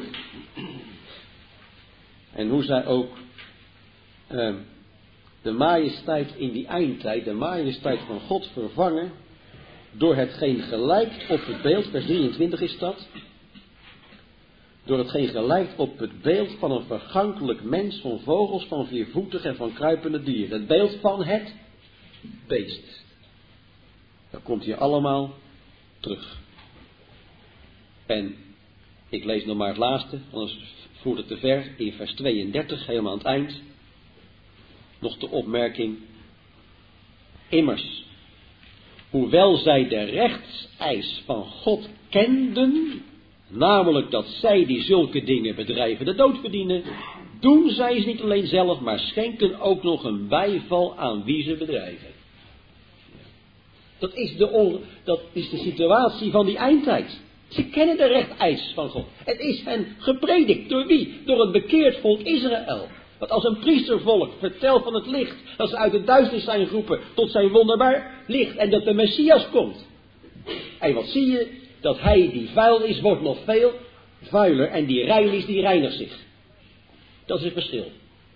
En hoe zij ook uh, de majesteit in die eindtijd, de majesteit van God vervangen, door hetgeen gelijkt op het beeld, vers drieëntwintig is dat, door hetgeen gelijkt op het beeld van een vergankelijk mens, van vogels, van viervoetig en van kruipende dieren. Het beeld van het beest. Dat komt hier allemaal terug. En ik lees nog maar het laatste, anders voert het te ver, in vers tweeëndertig, helemaal aan het eind. Nog de opmerking. Immers, hoewel zij de rechtseis van God kenden, namelijk dat zij die zulke dingen bedrijven de dood verdienen, doen zij ze niet alleen zelf, maar schenken ook nog een bijval aan wie ze bedrijven. Dat is de, on, dat is de situatie van die eindtijd. Ze kennen de rechteis van God. Het is hen gepredikt. Door wie? Door het bekeerd volk Israël. Dat als een priestervolk vertelt van het licht. Dat ze uit de duisternis zijn geroepen tot zijn wonderbaar licht. En dat de Messias komt. En wat zie je? Dat hij die vuil is, wordt nog veel vuiler en die rein is, die reinigt zich. Dat is het verschil.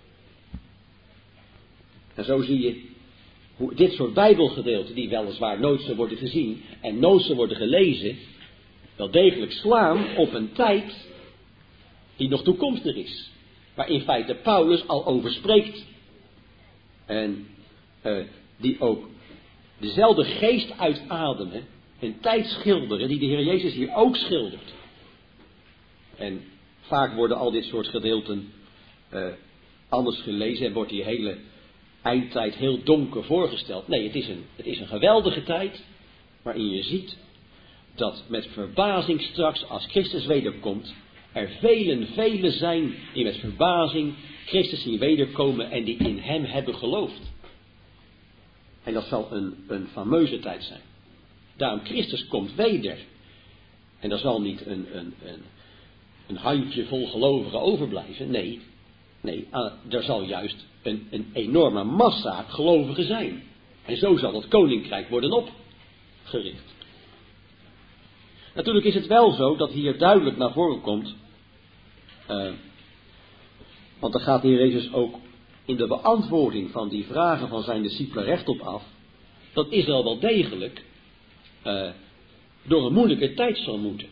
En zo zie je hoe dit soort bijbelgedeelten, die weliswaar nooit zo worden gezien en nooit zo worden gelezen, wel degelijk slaan op een tijd die nog toekomstig is. Waar in feite Paulus al over spreekt. En uh, die ook dezelfde geest uitademen, een tijd schilderen die de Heer Jezus hier ook schildert. En vaak worden al dit soort gedeelten uh, anders gelezen en wordt die hele eindtijd heel donker voorgesteld. Nee, het is een, het is een geweldige tijd waarin je ziet dat met verbazing straks als Christus wederkomt, er velen, velen zijn die met verbazing Christus zien wederkomen en die in hem hebben geloofd. En dat zal een, een fameuze tijd zijn. Daarom Christus komt weder. En er zal niet een, een, een, een handjevol gelovigen overblijven. Nee, nee, er zal juist een, een enorme massa gelovigen zijn. En zo zal het koninkrijk worden opgericht. Natuurlijk is het wel zo dat hier duidelijk naar voren komt. Uh, want daar gaat de Heer Jezus ook in de beantwoording van die vragen van zijn discipelen rechtop af. Dat Israël wel degelijk uh, door een moeilijke tijd zal moeten.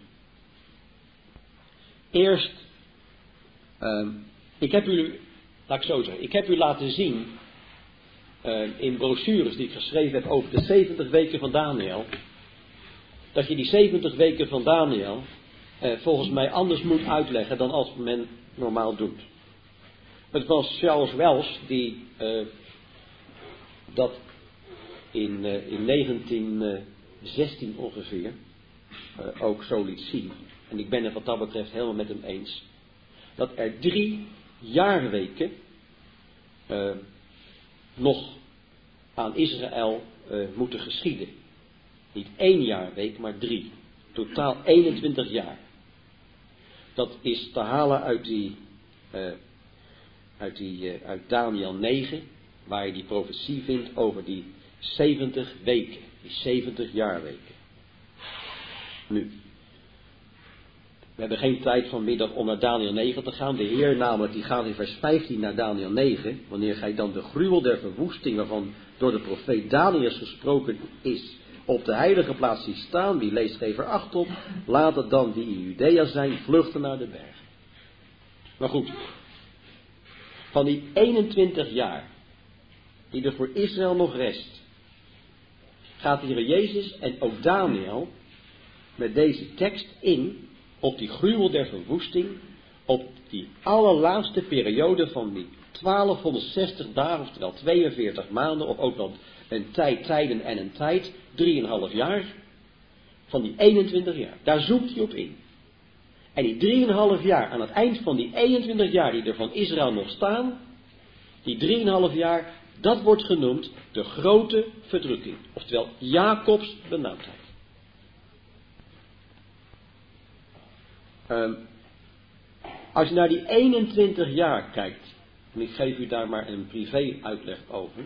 Eerst, uh, ik heb u, laat ik zo zeggen, ik heb u laten zien uh, in brochures die ik geschreven heb over de zeventig weken van Daniël, dat je die zeventig weken van Daniël uh, volgens mij anders moet uitleggen dan als men normaal doet. Het was Charles Wells die uh, dat in, uh, in negentien zestien ongeveer uh, ook zo liet zien. En ik ben het wat dat betreft helemaal met hem eens. Dat er drie jaarweken uh, nog aan Israël uh, moeten geschieden. Niet één jaarweek, maar drie. Totaal eenentwintig jaar. Dat is te halen uit die... Uh, Uit, die, uh, uit Daniël negen, waar je die profetie vindt over die zeventig weken, die zeventig jaarweken. Nu, we hebben geen tijd vanmiddag om naar Daniël negen te gaan. De Heer namelijk, die gaat in vers vijftien naar Daniël negen, wanneer gij dan de gruwel der verwoesting, waarvan door de profeet Daniël gesproken is, op de heilige plaats ziet staan, wie leest geef er acht op, laat het dan die in Judea zijn, vluchten naar de bergen. Maar goed, van die eenentwintig jaar, die er voor Israël nog rest, gaat de Heer Jezus en ook Daniël met deze tekst in op die gruwel der verwoesting, op die allerlaatste periode van die twaalfhonderdzestig dagen, oftewel tweeënveertig maanden, of ook wel een tijd, tijden en een tijd, drieënhalf jaar, van die eenentwintig jaar. Daar zoekt hij op in. En die drieënhalf jaar, aan het eind van die eenentwintig jaar die er van Israël nog staan, die drieënhalf jaar, dat wordt genoemd de grote verdrukking. Oftewel Jacobs benauwdheid. Um, als je naar die eenentwintig jaar kijkt, en ik geef u daar maar een privé uitleg over.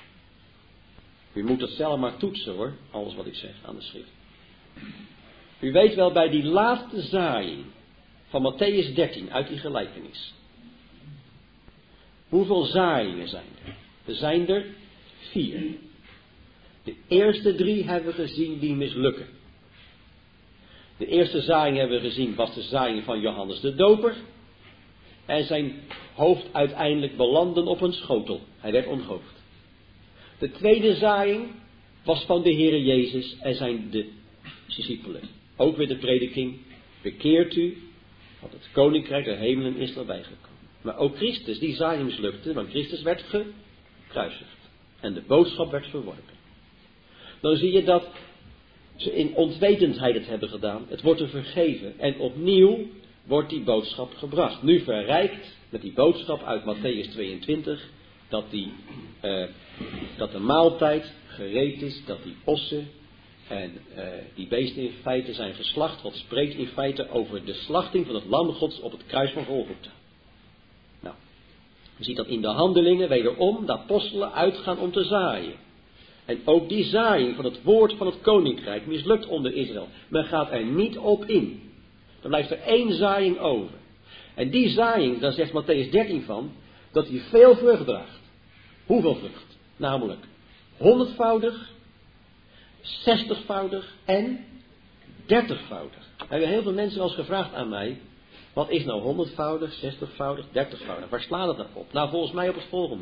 U moet het zelf maar toetsen hoor, alles wat ik zeg aan de schrift. U weet wel bij die laatste zaaiing van Matthäus dertien uit die gelijkenis. Hoeveel zaaiingen zijn er? Er zijn er vier. De eerste drie hebben we gezien die mislukken. De eerste zaaiing hebben we gezien was de zaaiing van Johannes de Doper. En zijn hoofd uiteindelijk belandde op een schotel. Hij werd onthoofd. De tweede zaaiing was van de Heere Jezus en zijn de discipelen. Ook weer de prediking. Bekeert u, want het koninkrijk der hemelen is erbij gekomen. Maar ook Christus, die zaaiing mislukte, want Christus werd gekruisigd. En de boodschap werd verworpen. Dan zie je dat ze in onwetendheid het hebben gedaan. Het wordt er vergeven. En opnieuw wordt die boodschap gebracht. Nu verrijkt met die boodschap uit Matthäus tweeëntwintig. Dat, die, uh, dat de maaltijd gereed is. Dat die ossen en uh, die beesten in feite zijn geslacht. Wat spreekt in feite over de slachting van het lam Gods op het kruis van Golgotha. Nou, je ziet dat in de handelingen wederom de apostelen uitgaan om te zaaien. En ook die zaaiing van het woord van het koninkrijk mislukt onder Israël. Men gaat er niet op in. Dan blijft er één zaaiing over. En die zaaiing, daar zegt Mattheüs dertien van, dat hij veel vrucht draagt. Hoeveel vrucht? Namelijk honderdvoudig, zestigvoudig en dertigvoudig. Er hebben heel veel mensen wel eens gevraagd aan mij, wat is nou honderdvoudig, zestigvoudig, dertigvoudig? Waar slaat het nou op? Nou, volgens mij op het volgende.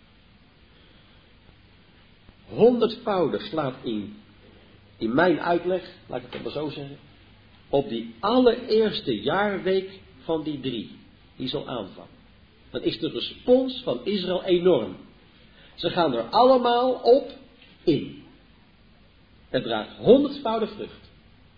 Honderdvoudig slaat in, in mijn uitleg, laat ik het maar zo zeggen, op die allereerste jaarweek van die drie, die zal aanvangen. Dan is de respons van Israël enorm. Ze gaan er allemaal op in. Het draagt honderdvoudig vrucht.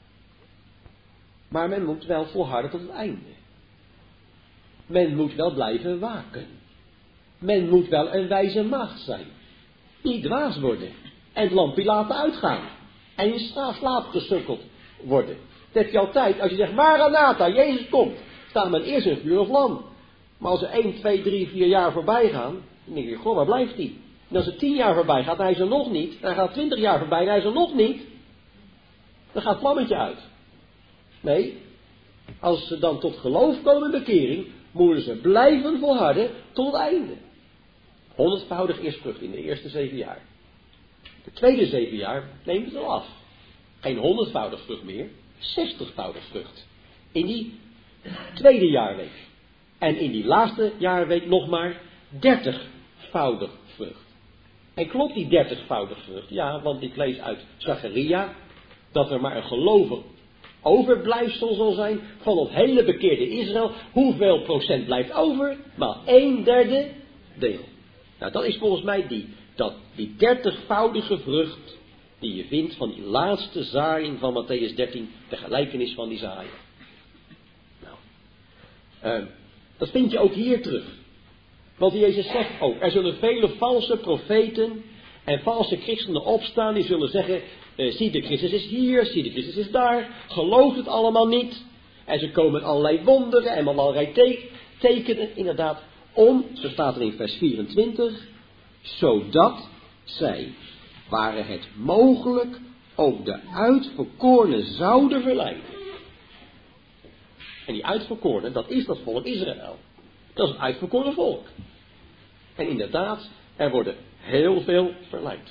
Maar men moet wel volharden tot het einde. Men moet wel blijven waken. Men moet wel een wijze maagd zijn. Niet dwaas worden. En het lampje laten uitgaan. En in slaap gesukkeld worden. Dat heb je altijd. Als je zegt, Maranatha, Jezus komt. Staat men eerst een vuur of lam. Maar als er één, twee, drie, vier jaar voorbij gaan. Dan denk je, goh, waar blijft hij? En als er tien jaar voorbij gaat en hij is er nog niet. Dan gaat twintig jaar voorbij en hij is er nog niet. Dan gaat het vlammetje uit. Nee. Als ze dan tot geloof komen in bekering. Moeten ze blijven volharden tot het einde. Honderdvoudig eerst vrucht in de eerste zeven jaar. De tweede zeven jaar neemt het al af. Geen honderdvoudig vrucht meer. Zestigvoudig vrucht. In die tweede jaarweek. En in die laatste jaarweek nog maar dertigvoudig vrucht. En klopt die dertigvoudig vrucht? Ja, want ik lees uit Zacharia dat er maar een gelovig overblijfsel zal zijn van het hele bekeerde Israël. Hoeveel procent blijft over? Maar een derde deel. Nou, dat is volgens mij die, dat, die dertigvoudige vrucht die je vindt van die laatste zaaiing van Mattheüs dertien, de gelijkenis van die zaaiing. Nou, uh, dat vind je ook hier terug. Want Jezus zegt ook, er zullen vele valse profeten en valse christenen opstaan, die zullen zeggen, uh, zie de Christus is hier, zie de Christus is daar, geloof het allemaal niet. En ze komen met allerlei wonderen en met allerlei te- tekenen, inderdaad, om, zo staat er in vers vierentwintig, zodat zij, waren het mogelijk, ook de uitverkorenen zouden verleiden. En die uitverkorenen, dat is dat volk Israël. Dat is het uitverkoren volk. En inderdaad, er worden heel veel verleid.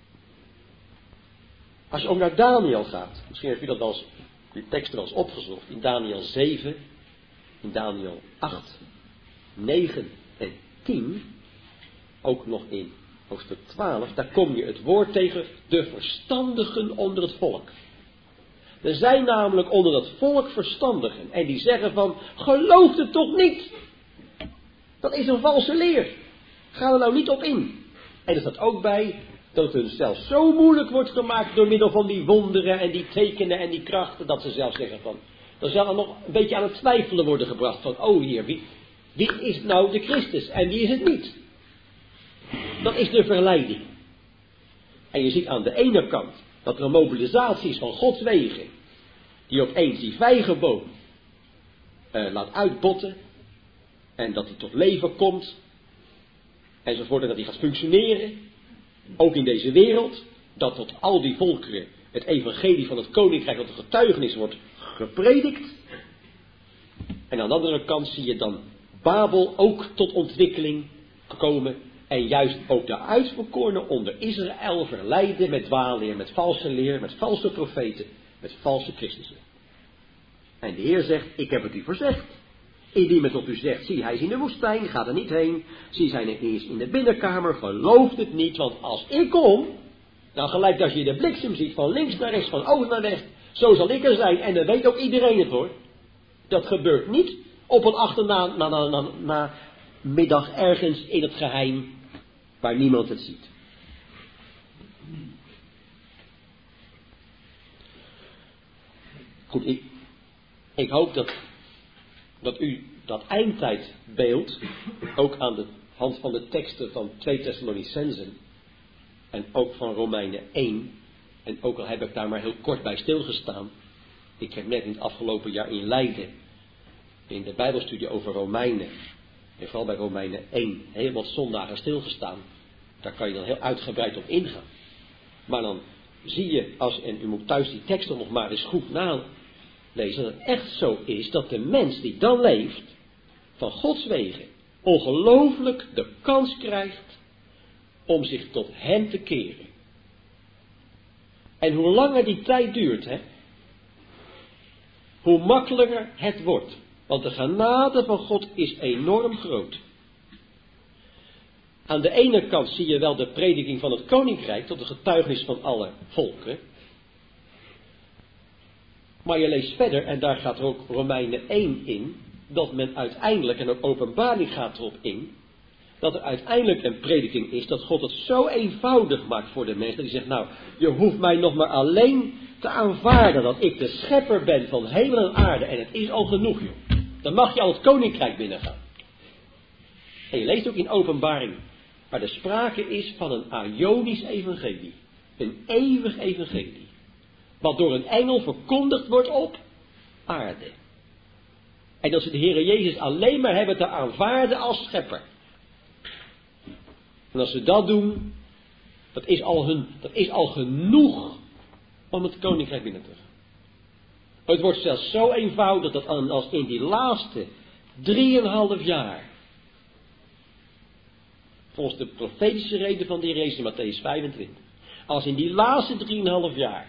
Als je ook naar Daniel gaat, misschien heb je dat wel eens, die tekst wel eens opgezocht, in Daniel zeven, in Daniel acht, negen en tien, ook nog in hoofdstuk twaalf, daar kom je het woord tegen de verstandigen onder het volk. Er zijn namelijk onder dat volk verstandigen en die zeggen van, geloof het toch niet. Dat is een valse leer. Ga er nou niet op in. En er staat ook bij dat het hun zelfs zo moeilijk wordt gemaakt door middel van die wonderen en die tekenen en die krachten, dat ze zelfs zeggen van, dan zal er nog een beetje aan het twijfelen worden gebracht van, oh hier, wie, wie is nou de Christus en wie is het niet? Dat is de verleiding. En je ziet aan de ene kant dat er een mobilisatie is van Gods wegen, die opeens die vijgenboom uh, laat uitbotten, en dat hij tot leven komt, enzovoort, en dat hij gaat functioneren, ook in deze wereld, dat tot al die volkeren het evangelie van het koninkrijk, dat de getuigenis wordt gepredikt. En aan de andere kant zie je dan Babel ook tot ontwikkeling komen, en juist ook de uitverkorenen onder Israël verleiden met dwaalleer, met valse leer, met valse profeten, met valse Christussen. En de Heer zegt, ik heb het u voorzegd. Indien men tot u zegt, zie hij is in de woestijn, ga er niet heen. Zie zijn er eens in de binnenkamer, geloof het niet, want als ik kom, nou gelijk als je de bliksem ziet van links naar rechts, van oost naar west, zo zal ik er zijn. En dan weet ook iedereen het hoor. Dat gebeurt niet op een achterna na, na, na, na middag ergens in het geheim, waar niemand het ziet. Goed, ik, ik hoop dat, dat u dat eindtijdbeeld, ook aan de hand van de teksten van twee Thessalonicenzen en ook van Romeinen één, en ook al heb ik daar maar heel kort bij stilgestaan, ik heb net in het afgelopen jaar in Leiden, in de Bijbelstudie over Romeinen, en vooral bij Romeinen één, heel wat zondagen stilgestaan. Daar kan je dan heel uitgebreid op ingaan. Maar dan zie je, als, en u moet thuis die teksten nog maar eens goed lezen dat het echt zo is dat de mens die dan leeft, van Gods wegen, ongelooflijk de kans krijgt om zich tot hem te keren. En hoe langer die tijd duurt, hè, hoe makkelijker het wordt. Want de genade van God is enorm groot. Aan de ene kant zie je wel de prediking van het koninkrijk tot de getuigenis van alle volken. Maar je leest verder, en daar gaat er ook Romeinen één in, dat men uiteindelijk, en ook Openbaring gaat erop in, dat er uiteindelijk een prediking is dat God het zo eenvoudig maakt voor de mens, dat hij zegt, nou, je hoeft mij nog maar alleen te aanvaarden dat ik de schepper ben van hemel en aarde, en het is al genoeg, joh. Dan mag je al het koninkrijk binnengaan. En je leest ook in Openbaring, waar er sprake is van een aionisch evangelie, een eeuwig evangelie, wat door een engel verkondigd wordt op aarde. En dat ze de Heere Jezus alleen maar hebben te aanvaarden als schepper. En als ze dat doen, dat is al, hun, dat is al genoeg om het koninkrijk binnen te gaan. Het wordt zelfs zo eenvoudig dat als in die laatste drieënhalf jaar, volgens de profetische reden van de Heer Jezus in Mattheüs vijfentwintig, als in die laatste drieënhalf jaar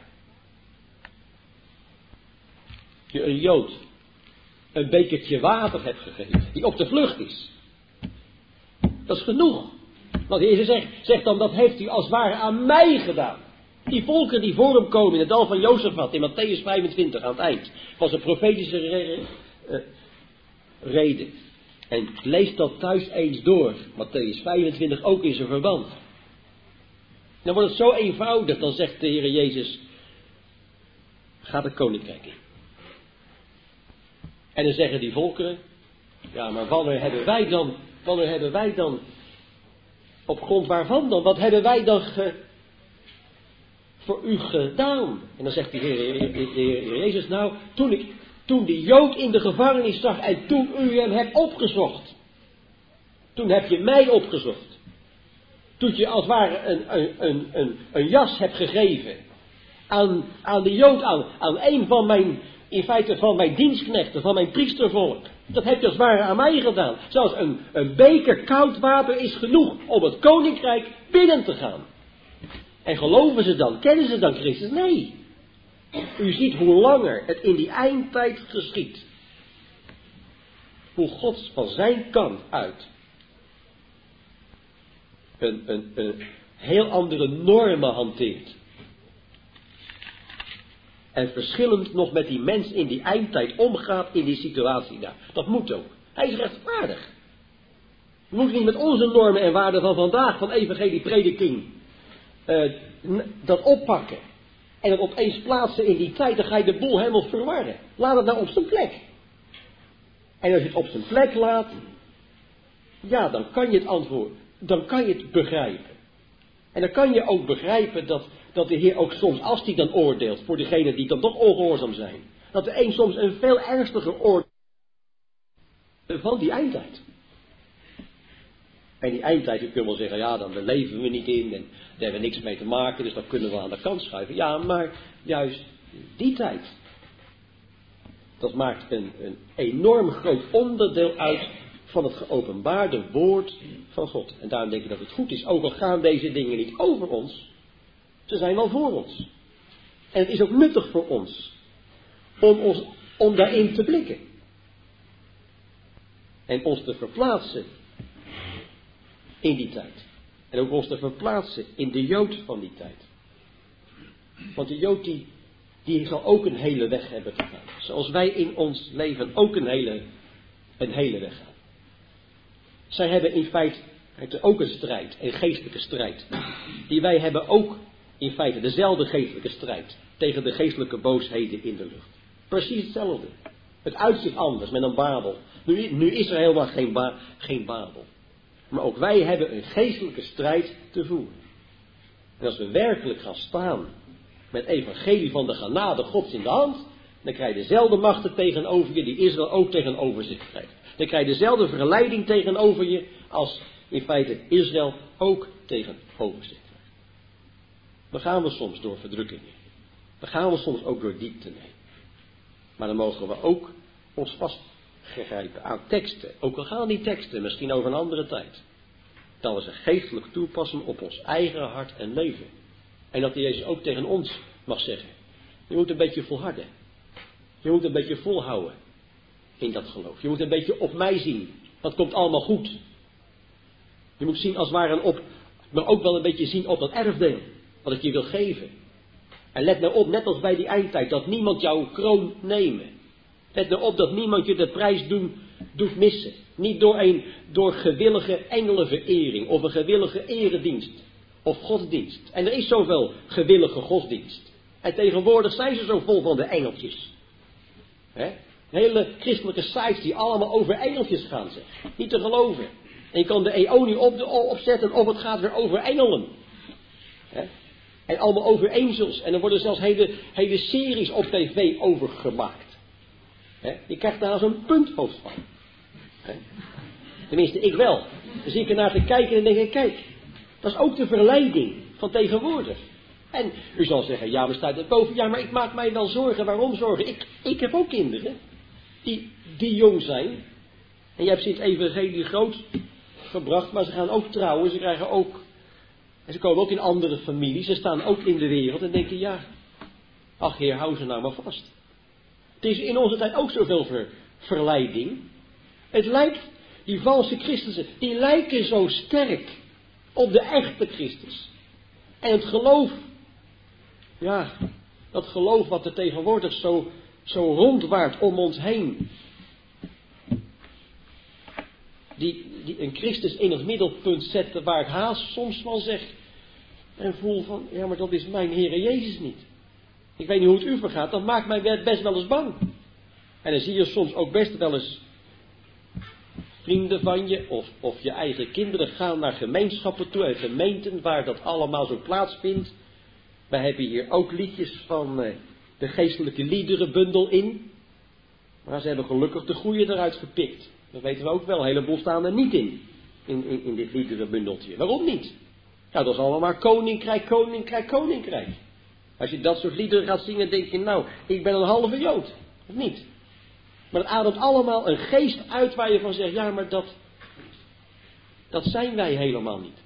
je een Jood een bekertje water hebt gegeven, die op de vlucht is, dat is genoeg. Want Jezus zegt, zegt dan, dat heeft u als het ware aan mij gedaan. Die volken die voor hem komen in het dal van Jozefat, in Mattheüs vijfentwintig aan het eind, was een profetische re- uh, reden. En lees dat thuis eens door, Mattheüs vijfentwintig ook in zijn verband. Dan wordt het zo eenvoudig, dan zegt de Heer Jezus, ga het koninkrijk in. En dan zeggen die volkeren, ja, maar wanneer hebben wij dan, wanneer hebben wij dan, op grond waarvan dan, wat hebben wij dan ge, voor u gedaan? En dan zegt de Heer, de Heer Jezus, nou, toen ik, toen die Jood in de gevangenis zag en toen u hem hebt opgezocht, toen heb je mij opgezocht. Toen je als het ware een, een, een, een, een jas hebt gegeven aan, aan de Jood, aan, aan een van mijn, in feite van mijn dienstknechten, van mijn priestervolk. Dat heb je als het ware aan mij gedaan. Zelfs een, een beker koud water is genoeg om het koninkrijk binnen te gaan. En geloven ze dan, kennen ze dan Christus? Nee. U ziet hoe langer het in die eindtijd geschiet. Hoe God van zijn kant uit een, een, een heel andere normen hanteert. En verschillend nog met die mens in die eindtijd omgaat in die situatie daar. Dat moet ook. Hij is rechtvaardig. We moeten niet met onze normen en waarden van vandaag, van evangelieprediking, uh, dat oppakken. En het opeens plaatsen in die tijd, dan ga je de boel helemaal verwarren. Laat het nou op zijn plek. En als je het op zijn plek laat, ja, dan kan je het antwoord, dan kan je het begrijpen. En dan kan je ook begrijpen dat, dat de Heer ook soms, als hij dan oordeelt, voor degenen die dan toch ongehoorzaam zijn, dat de een soms een veel ernstiger oordeel van die eindtijd. En die eindtijd, je kunt wel zeggen, ja, dan leven we niet in en daar hebben we niks mee te maken, dus dat kunnen we aan de kant schuiven. Ja, maar juist die tijd, dat maakt een, een enorm groot onderdeel uit van het geopenbaarde woord van God. En daarom denk ik dat het goed is, ook al gaan deze dingen niet over ons, ze zijn wel voor ons. En het is ook nuttig voor ons om, ons, om daarin te blikken. En ons te verplaatsen in die tijd. En ook ons te verplaatsen in de Jood van die tijd. Want de Jood die, die zal ook een hele weg hebben te gaan. Zoals wij in ons leven ook een hele, een hele weg gaan. Zij hebben in feite ook een strijd, een geestelijke strijd. Die wij hebben ook in feite dezelfde geestelijke strijd tegen de geestelijke boosheden in de lucht. Precies hetzelfde. Het uitzicht anders met een Babel. Nu, nu is er helemaal geen, ba, geen Babel. Maar ook wij hebben een geestelijke strijd te voeren. En als we werkelijk gaan staan met het evangelie van de genade Gods in de hand, dan krijg je dezelfde machten tegenover je die Israël ook tegenover zich krijgt. Dan krijg je dezelfde verleiding tegenover je als in feite Israël ook tegenover zich krijgt. Dan gaan we soms door verdrukkingen. Dan gaan we soms ook door diepte heen. Maar dan mogen we ook ons vastgrijpen aan teksten. Ook al gaan die teksten misschien over een andere tijd. Dat we ze geestelijk toepassen op ons eigen hart en leven. En dat Jezus ook tegen ons mag zeggen. Je moet een beetje volharden. Je moet een beetje volhouden in dat geloof. Je moet een beetje op mij zien. Dat komt allemaal goed. Je moet zien als het ware op, maar ook wel een beetje zien op dat erfdeel. Wat ik je wil geven. En let nou op, net als bij die eindtijd, dat niemand jouw kroon nemen. Let nou op dat niemand je de prijs doen, doet missen. Niet door een door gewillige engelenverering of een gewillige eredienst of godsdienst. En er is zoveel gewillige godsdienst. En tegenwoordig zijn ze zo vol van de engeltjes. He? Hele christelijke sites die allemaal over engeltjes gaan, zeg. Niet te geloven. En je kan de eonie op de, opzetten of het gaat weer over engelen. He? En allemaal over angels. En er worden zelfs hele, hele series op tv over gemaakt. He? Je krijgt daar zo'n punthoofd van. He? Tenminste, ik wel. Dan zie ik er naar te kijken en denk ik, kijk. Dat is ook de verleiding van tegenwoordig. En u zal zeggen, ja, we staan er boven. Ja, maar ik maak mij wel zorgen. Waarom zorgen? Ik, ik heb ook kinderen. Die, die jong zijn. En je hebt ze in het evangelie groot gebracht. Maar ze gaan ook trouwen. Ze krijgen ook. En ze komen ook in andere families. Ze staan ook in de wereld. En denken, ja. Ach Heer, hou ze nou maar vast. Het is in onze tijd ook zoveel ver, verleiding. Het lijkt, die valse Christussen. Die lijken zo sterk op de echte Christus. En het geloof. Ja, dat geloof wat er tegenwoordig zo, zo rondwaart om ons heen. Die, die een Christus in het middelpunt zette waar ik haast soms van zeg. En voel van, ja maar dat is mijn Heere Jezus niet. Ik weet niet hoe het u vergaat, dat maakt mij best wel eens bang. En dan zie je soms ook best wel eens vrienden van je of, of je eigen kinderen gaan naar gemeenschappen toe en gemeenten waar dat allemaal zo plaatsvindt. Wij hebben hier ook liedjes van uh, de geestelijke liederenbundel in. Maar ze hebben gelukkig de goede eruit gepikt. Dat weten we ook wel. Een heleboel staan er niet in. In, in, in dit liederenbundeltje. Waarom niet? Nou, dat is allemaal maar koninkrijk, koninkrijk, koninkrijk. Als je dat soort liederen gaat zingen, denk je, nou, ik ben een halve Jood. Of niet? Maar het ademt allemaal een geest uit waar je van zegt, ja, maar dat, dat zijn wij helemaal niet.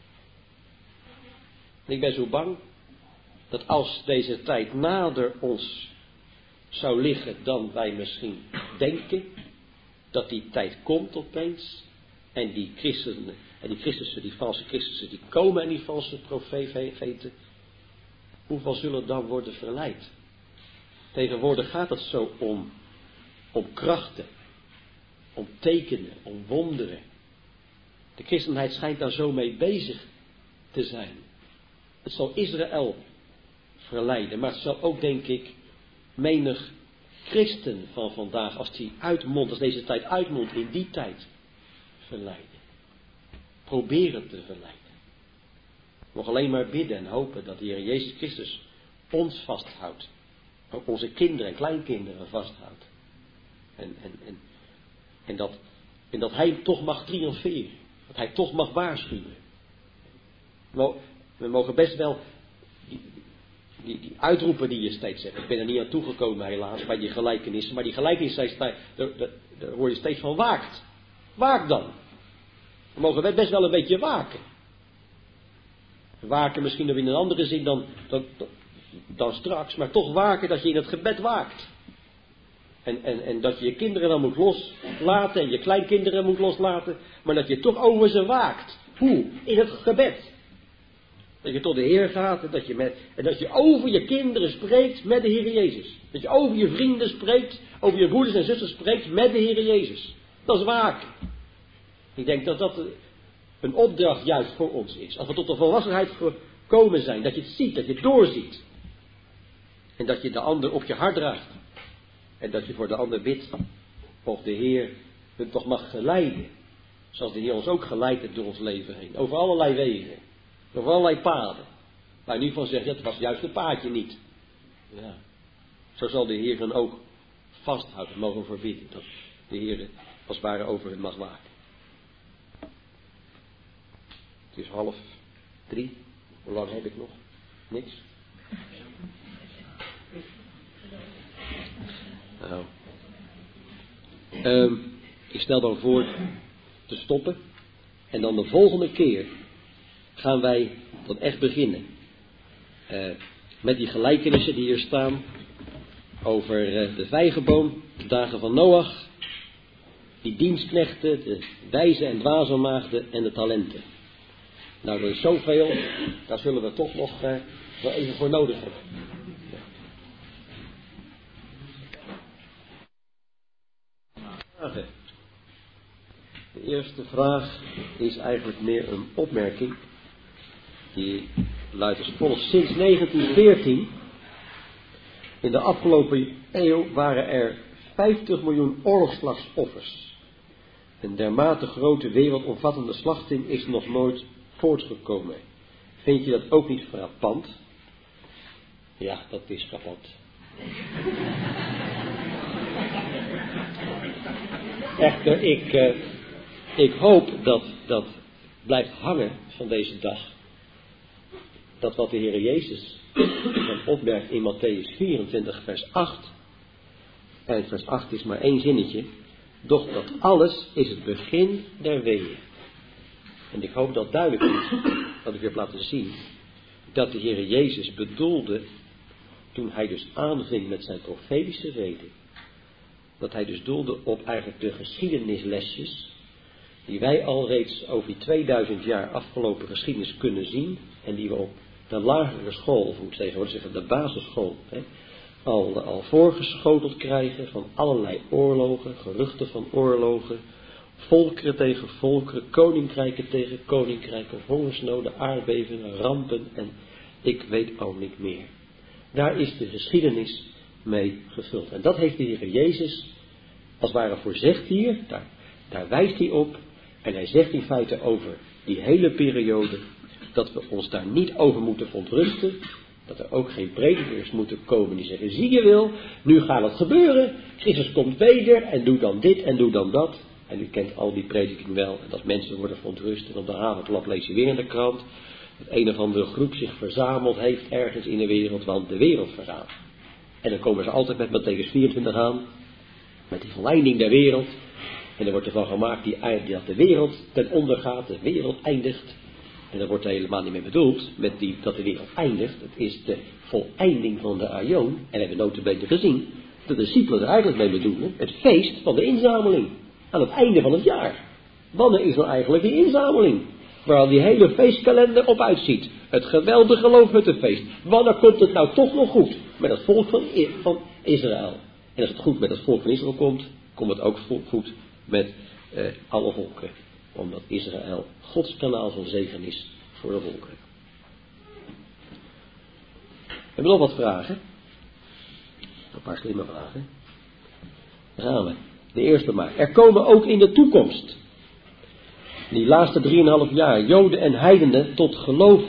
En ik ben zo bang dat als deze tijd nader ons zou liggen dan wij misschien denken, dat die tijd komt opeens en die christenen, en die christussen, die valse christussen, die komen en die valse profeten, hoeveel zullen dan worden verleid? Tegenwoordig gaat het zo om, om krachten, om tekenen, om wonderen. De christenheid schijnt daar zo mee bezig te zijn. Het zal Israël verleiden, maar het zal ook, denk ik, menig christen van vandaag, als die uitmondt, als deze tijd uitmondt, in die tijd verleiden. Proberen te verleiden. Nog alleen maar bidden en hopen dat de Heer Jezus Christus ons vasthoudt. Ook onze kinderen en kleinkinderen vasthoudt. En, en, en, en, dat, en dat Hij toch mag triomferen. Dat Hij toch mag waarschuwen. We mogen best wel die, die, die uitroepen die je steeds zegt. Ik ben er niet aan toegekomen helaas bij die gelijkenissen. Maar die gelijkenissen, daar, daar, daar hoor je steeds van waakt. Waak dan. We mogen best wel een beetje waken. Waken misschien nog in een andere zin dan, dan, dan straks. Maar toch waken dat je in het gebed waakt. En, en, en dat je je kinderen dan moet loslaten. En je kleinkinderen moet loslaten. Maar dat je toch over ze waakt. Hoe? In het gebed. Dat je tot de Heer gaat. En dat je, met, en dat je over je kinderen spreekt met de Heer Jezus. Dat je over je vrienden spreekt. Over je broeders en zusters spreekt met de Heer Jezus. Dat is waken. Ik denk dat dat een opdracht juist voor ons is. Als we tot de volwassenheid gekomen zijn. Dat je het ziet. Dat je het doorziet. En dat je de ander op je hart draagt. En dat je voor de ander bidt. Of de Heer het toch mag geleiden. Zoals de Heer ons ook geleid heeft door ons leven heen. Over allerlei wegen. Over allerlei paden. Waar je nu van zegt, ja, het was juist het paadje niet. Ja. Zo zal de Heer dan ook vasthouden. Mogen verbidden. Dat de Heer als het ware over het mag waken. Het is half drie. Hoe lang heb ik nog? Niks? Uh, Nou, um, ik stel dan voor te stoppen. En dan de volgende keer gaan wij dan echt beginnen. Uh, met die gelijkenissen die hier staan. Over uh, de vijgenboom, de dagen van Noach. Die dienstknechten, de wijze en dwaze maagden en de talenten. Nou, er is zoveel, daar zullen we toch nog uh, wel even voor nodig hebben. Vragen. De eerste vraag is eigenlijk meer een opmerking. Die luidt als volgt. Sinds negentien veertien, in de afgelopen eeuw, waren er vijftig miljoen oorlogsslachtoffers. Een dermate grote wereldomvattende slachting is nog nooit voortgekomen. Vind je dat ook niet frappant? Ja, dat is frappant. Echter, ik, uh, ik hoop dat dat blijft hangen van deze dag. Dat wat de Heer Jezus dan opmerkt in Matthäus vierentwintig vers acht. En vers acht is maar één zinnetje. Doch dat alles is het begin der weeën. En ik hoop dat duidelijk is, dat ik heb laten zien, dat de Heer Jezus bedoelde, toen hij dus aanving met zijn profetische reden, dat hij dus doelde op eigenlijk de geschiedenislesjes, die wij al reeds over die tweeduizend jaar afgelopen geschiedenis kunnen zien, en die we op de lagere school, of moet ik tegenwoordig zeggen de basisschool, hè, al, al voorgeschoteld krijgen van allerlei oorlogen, geruchten van oorlogen, volkeren tegen volkeren, koninkrijken tegen koninkrijken, hongersnoden, aardbevingen, rampen en ik weet al niet meer. Daar is de geschiedenis mee gevuld. En dat heeft de Heer Jezus als het ware voorzegd hier, daar, daar wijst hij op en hij zegt in feite over die hele periode dat we ons daar niet over moeten verontrusten. Dat er ook geen predikers moeten komen die zeggen, zie je wel, nu gaat het gebeuren. Christus komt weder en doe dan dit en doe dan dat. En u kent al die prediking wel. En dat mensen worden verontrust. En op de avondklap lees je weer in de krant. Dat een of andere groep zich verzameld heeft ergens in de wereld, want de wereld verraadt. En dan komen ze altijd met Matthäus vierentwintig aan. Met die verleiding der wereld. En er wordt ervan gemaakt die, dat de wereld ten onder gaat, de wereld eindigt. En daar wordt er helemaal niet mee bedoeld, met die, dat de wereld eindigt. Het is de voleinding van de aion. En we hebben nota bene gezien, dat de discipelen er eigenlijk mee bedoelen, het feest van de inzameling. Aan het einde van het jaar. Wanneer is nou eigenlijk die inzameling? Waar al die hele feestkalender op uitziet. Het geweldige loofhuttenfeest. Wanneer komt het nou toch nog goed met het volk van, van Israël? En als het goed met het volk van Israël komt, komt het ook goed met uh, alle volken. Omdat Israël Gods kanaal van zegen is voor de volkeren. We hebben nog wat vragen. Een paar slimme vragen. Daar gaan we. De eerste maar. Er komen ook in de toekomst, die laatste drieënhalf jaar, Joden en heidenen tot geloof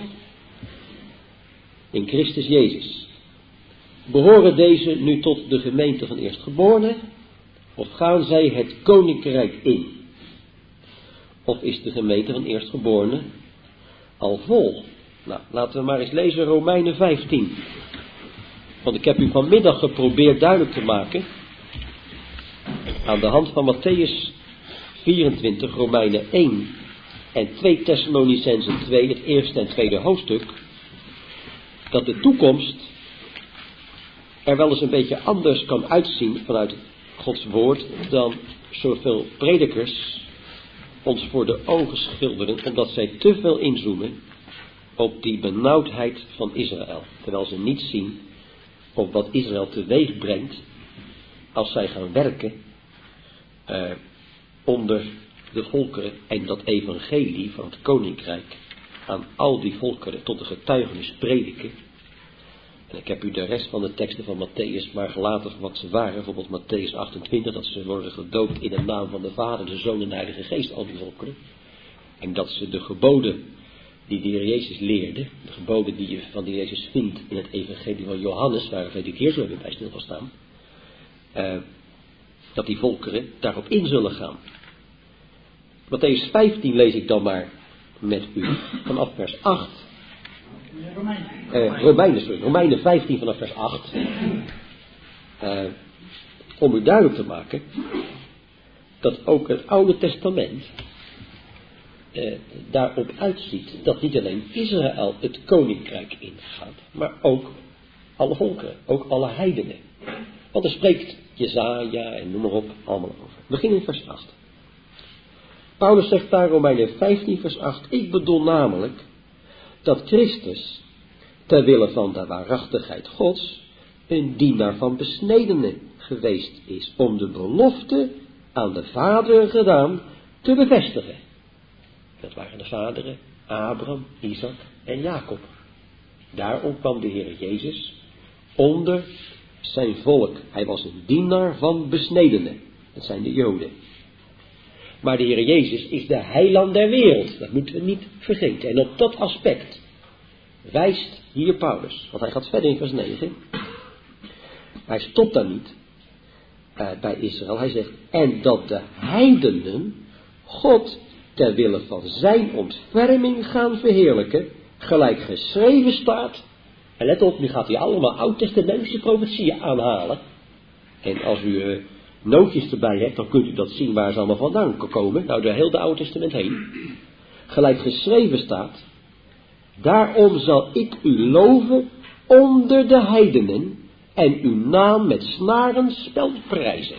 in Christus Jezus. Behoren deze nu tot de gemeente van eerstgeborenen? Of gaan zij het koninkrijk in? Of is de gemeente van eerstgeborenen al vol? Nou, laten we maar eens lezen Romeinen vijftien. Want ik heb u vanmiddag geprobeerd duidelijk te maken, aan de hand van Matthäus vierentwintig, Romeinen één en twee Thessalonicenzen twee, het eerste en tweede hoofdstuk, dat de toekomst er wel eens een beetje anders kan uitzien vanuit Gods woord dan zoveel predikers ons voor de ogen schilderen, omdat zij te veel inzoomen op die benauwdheid van Israël, terwijl ze niet zien op wat Israël teweeg brengt als zij gaan werken uh, onder de volkeren en dat evangelie van het koninkrijk aan al die volkeren tot de getuigenis prediken. En ik heb u de rest van de teksten van Matthäus maar gelaten voor wat ze waren. Bijvoorbeeld Matthäus achtentwintig, dat ze worden gedoopt in de naam van de Vader, de Zoon en de Heilige Geest, al die volkeren. En dat ze de geboden die de Heer Jezus leerde, de geboden die je van de Heer Jezus vindt in het evangelie van Johannes, waar we de keer zullen bij stil van staan, uh, dat die volkeren daarop in zullen gaan. Matthäus vijftien lees ik dan maar met u, vanaf vers acht. Uh, Romeinen, sorry, Romeinen vijftien vanaf vers acht. Uh, om u duidelijk te maken dat ook het Oude Testament eh, daarop uitziet dat niet alleen Israël het koninkrijk ingaat, maar ook alle volkeren, ook alle heidenen. Want er spreekt Jesaja en noem maar op allemaal over. We beginnen in vers acht. Paulus zegt daar Romeinen vijftien vers acht, ik bedoel namelijk dat Christus ter wille van de waarachtigheid Gods een dienaar van besnedenen geweest is om de belofte aan de vaderen gedaan te bevestigen. Dat waren de vaderen Abraham, Isaac en Jacob. Daarom kwam de Heer Jezus onder zijn volk. Hij was een dienaar van besnedenen. Dat zijn de Joden. Maar de Heer Jezus is de heiland der wereld. Dat moeten we niet vergeten. En op dat aspect wijst hier Paulus. Want hij gaat verder in vers negen. Hij stopt daar niet uh, bij Israël. Hij zegt, en dat de heidenen God ter wille van zijn ontferming gaan verheerlijken, gelijk geschreven staat. En let op, nu gaat hij allemaal oud-testamentische profetieën aanhalen. En als u uh, nootjes erbij hebt, dan kunt u dat zien waar ze allemaal vandaan komen. Nou, door heel het Oude Testament heen. Gelijk geschreven staat, daarom zal ik u loven onder de heidenen en uw naam met snarenspel prijzen.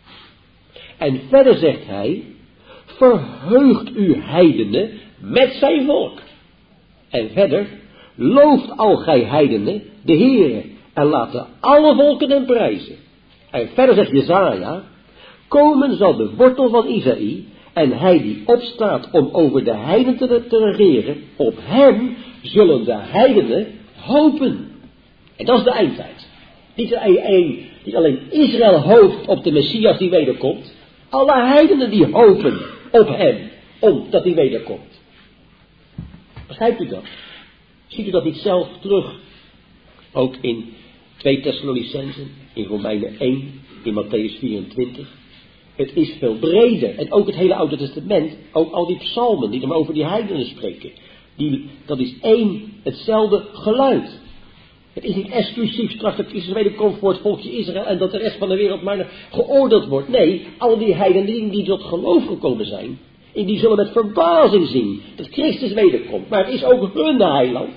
En verder zegt hij, verheugt u heidenen met zijn volk. En verder, looft al gij heidenen de Heere en laten alle volken hem prijzen. En verder zegt Jesaja, komen zal de wortel van Isaïe en hij die opstaat om over de heidenen te, te regeren, op hem zullen de heidenen hopen. En dat is de eindtijd. Niet, een, niet alleen Israël hoopt op de Messias die wederkomt, alle heidenen die hopen op hem, omdat hij wederkomt. Begrijpt u dat? Ziet u dat niet zelf terug? Ook in twee Thessalonicenzen, in Romeinen één, in Matthäus vierentwintig. Het is veel breder. En ook het hele Oude Testament, ook al die psalmen die dan over die heidenen spreken. Die, dat is één, hetzelfde geluid. Het is niet exclusief straks dat Christus wederkomt voor het volkje Israël en dat de rest van de wereld maar geoordeeld wordt. Nee, al die heidenen die tot geloof gekomen zijn, en die zullen met verbazing zien dat Christus wederkomt. Maar het is ook hun heiland.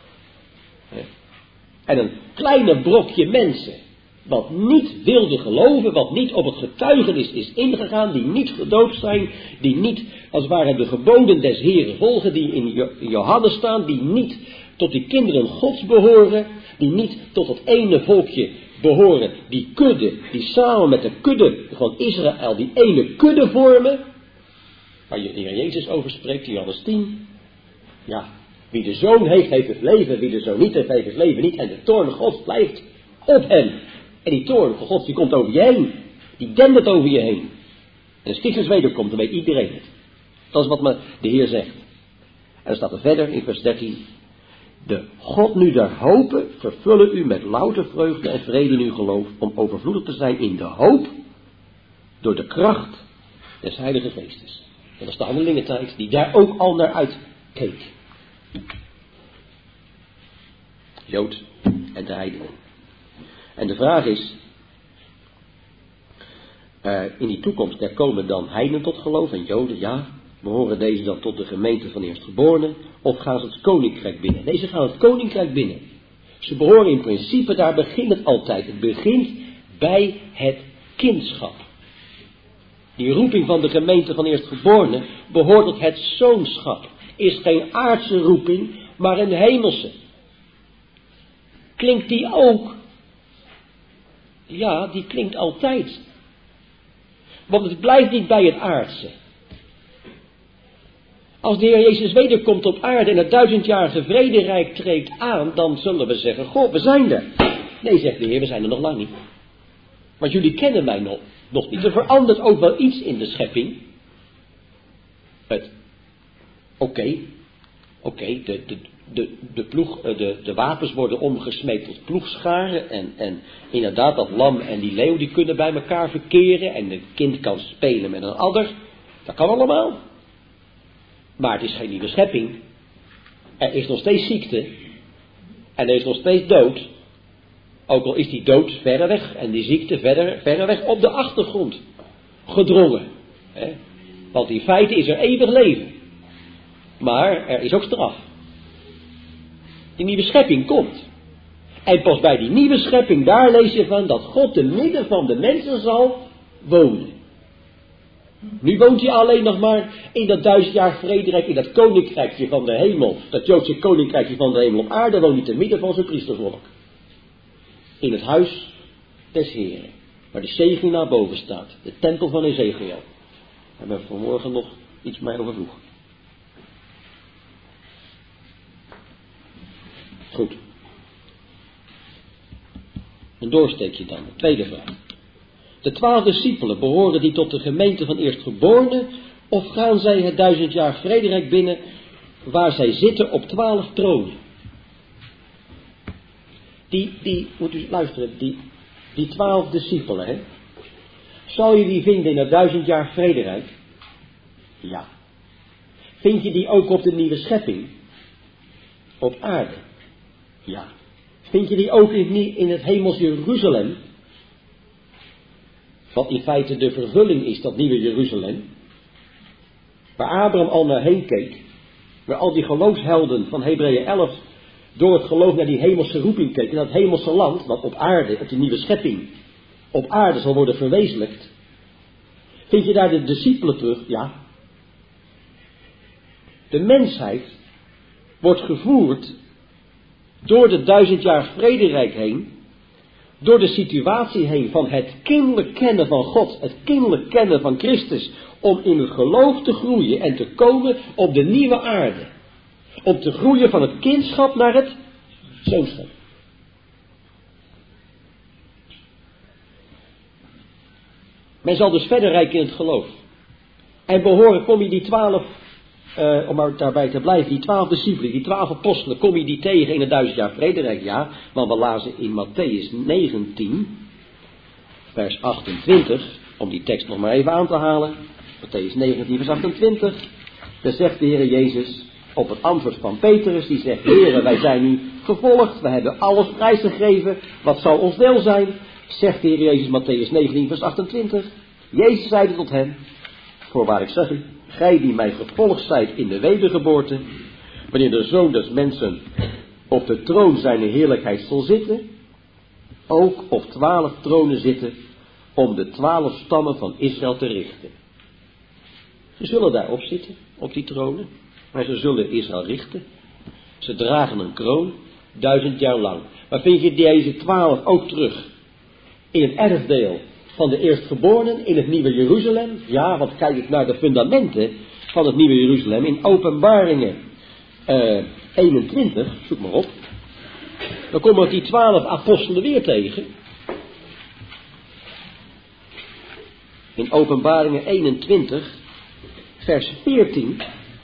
En een kleine brokje mensen, wat niet wilde geloven, wat niet op het getuigenis is ingegaan, die niet gedoopt zijn, die niet als het ware de geboden des Heren volgen, die in Johannes staan, die niet tot die kinderen Gods behoren, die niet tot het ene volkje behoren, die kudde, die samen met de kudde van Israël, die ene kudde vormen, waar je de Heer Jezus over spreekt, in Johannes tien. Ja, wie de Zoon heeft, heeft het leven, wie de Zoon niet heeft, heeft het leven niet, en de toorn Gods blijft op hem. En die toorn van God, die komt over je heen, die dendert over je heen. En als Christus wederkomt, dan weet iedereen het. Dat is wat me de Heer zegt. En dan staat er verder in vers dertien. De God nu der hopen vervullen u met louter vreugde en vrede in uw geloof, om overvloedig te zijn in de hoop, door de kracht des Heilige Geestes. En dat is de handelingentijd die daar ook al naar uitkeek. Jood en de heidenen. En de vraag is, uh, in die toekomst, er komen dan heidenen tot geloof en Joden, ja. Behoren deze dan tot de gemeente van eerstgeborenen, of gaan ze het koninkrijk binnen? Deze gaan het koninkrijk binnen. Ze behoren in principe, daar begint het altijd. Het begint bij het kindschap. Die roeping van de gemeente van eerstgeborenen behoort tot het zoonschap. Is geen aardse roeping, maar een hemelse. Klinkt die ook? Ja, die klinkt altijd. Want het blijft niet bij het aardse. Als de Heer Jezus wederkomt op aarde en het duizendjarige vrederijk treedt aan, dan zullen we zeggen, goh, we zijn er. Nee, zegt de Heer, we zijn er nog lang niet. Want jullie kennen mij nog, nog niet. Er verandert ook wel iets in de schepping. Het, oké, okay, oké, okay, de, de, de, de, ploeg, de, de wapens worden omgesmeed tot ploegscharen. En, en inderdaad, dat lam en die leeuw, die kunnen bij elkaar verkeren. En het kind kan spelen met een adder. Dat kan allemaal. Maar het is geen nieuwe schepping. Er is nog steeds ziekte. En er is nog steeds dood. Ook al is die dood verder weg en die ziekte verder, verder weg op de achtergrond gedrongen. Hè? Want in feite is er eeuwig leven. Maar er is ook straf. Die nieuwe schepping komt. En pas bij die nieuwe schepping, daar lees je van dat God te midden van de mensen zal wonen. Nu woont hij alleen nog maar in dat duizend jaar vrederijk, in dat koninkrijkje van de hemel. Dat Joodse koninkrijkje van de hemel op aarde woont hij te midden van zijn priestervolk. In het huis des Heren. Waar de zegel naar boven staat. De tempel van Ezekiel. Daar hebben we vanmorgen nog iets meer over vroeg. Goed. Een doorsteekje dan. Tweede vraag. De twaalf discipelen, behoren die tot de gemeente van eerstgeborenen, of gaan zij het duizend jaar vrederijk binnen, waar zij zitten op twaalf tronen? Die, die, moet u luisteren, die, die twaalf discipelen, hè? Zal je die vinden in het duizend jaar vrederijk? Ja. Vind je die ook op de nieuwe schepping? Op aarde? Ja. Vind je die ook in, in het hemels Jeruzalem? Wat in feite de vervulling is, dat nieuwe Jeruzalem. Waar Abraham al naar heen keek. Waar al die geloofshelden van Hebreeën elf door het geloof naar die hemelse roeping keken. Naar het hemelse land, dat op aarde, op die nieuwe schepping, op aarde zal worden verwezenlijkt. Vind je daar de discipelen terug? Ja. De mensheid wordt gevoerd door de duizend jaar vrederijk heen, door de situatie heen van het kinderlijk kennen van God, het kinderlijk kennen van Christus, om in het geloof te groeien en te komen op de nieuwe aarde. Om te groeien van het kindschap naar het zoonschap. Men zal dus verder rijken in het geloof. En behoren, kom je die twaalf, uh, om maar daarbij te blijven, die twaalf discipelen, die twaalf apostelen, kom je die tegen in het duizend jaar vrederijk? Ja, want we lazen in Matthäus negentien, vers achtentwintig, om die tekst nog maar even aan te halen. Matthäus negentien, vers achtentwintig. Daar zegt de Heer Jezus op het antwoord van Petrus, die zegt: Heere, wij zijn nu gevolgd, we hebben alles prijsgegeven, wat zal ons deel zijn? Zegt de Heer Jezus, Matthäus negentien, vers achtentwintig. Jezus zeide tot hem: voorwaar ik zeg u, gij die mij gevolgd zijt in de wedergeboorte, wanneer de Zoon des mensen op de troon zijn heerlijkheid zal zitten, ook op twaalf tronen zitten, om de twaalf stammen van Israël te richten. Ze zullen daarop zitten, op die tronen, maar ze zullen Israël richten. Ze dragen een kroon, duizend jaar lang. Maar vind je deze twaalf ook terug in het erfdeel van de eerstgeborenen in het nieuwe Jeruzalem? Ja, want kijk ik naar de fundamenten van het nieuwe Jeruzalem in Openbaringen uh, eenentwintig, zoek maar op. Dan komen we die twaalf apostelen weer tegen. In Openbaringen eenentwintig, vers veertien.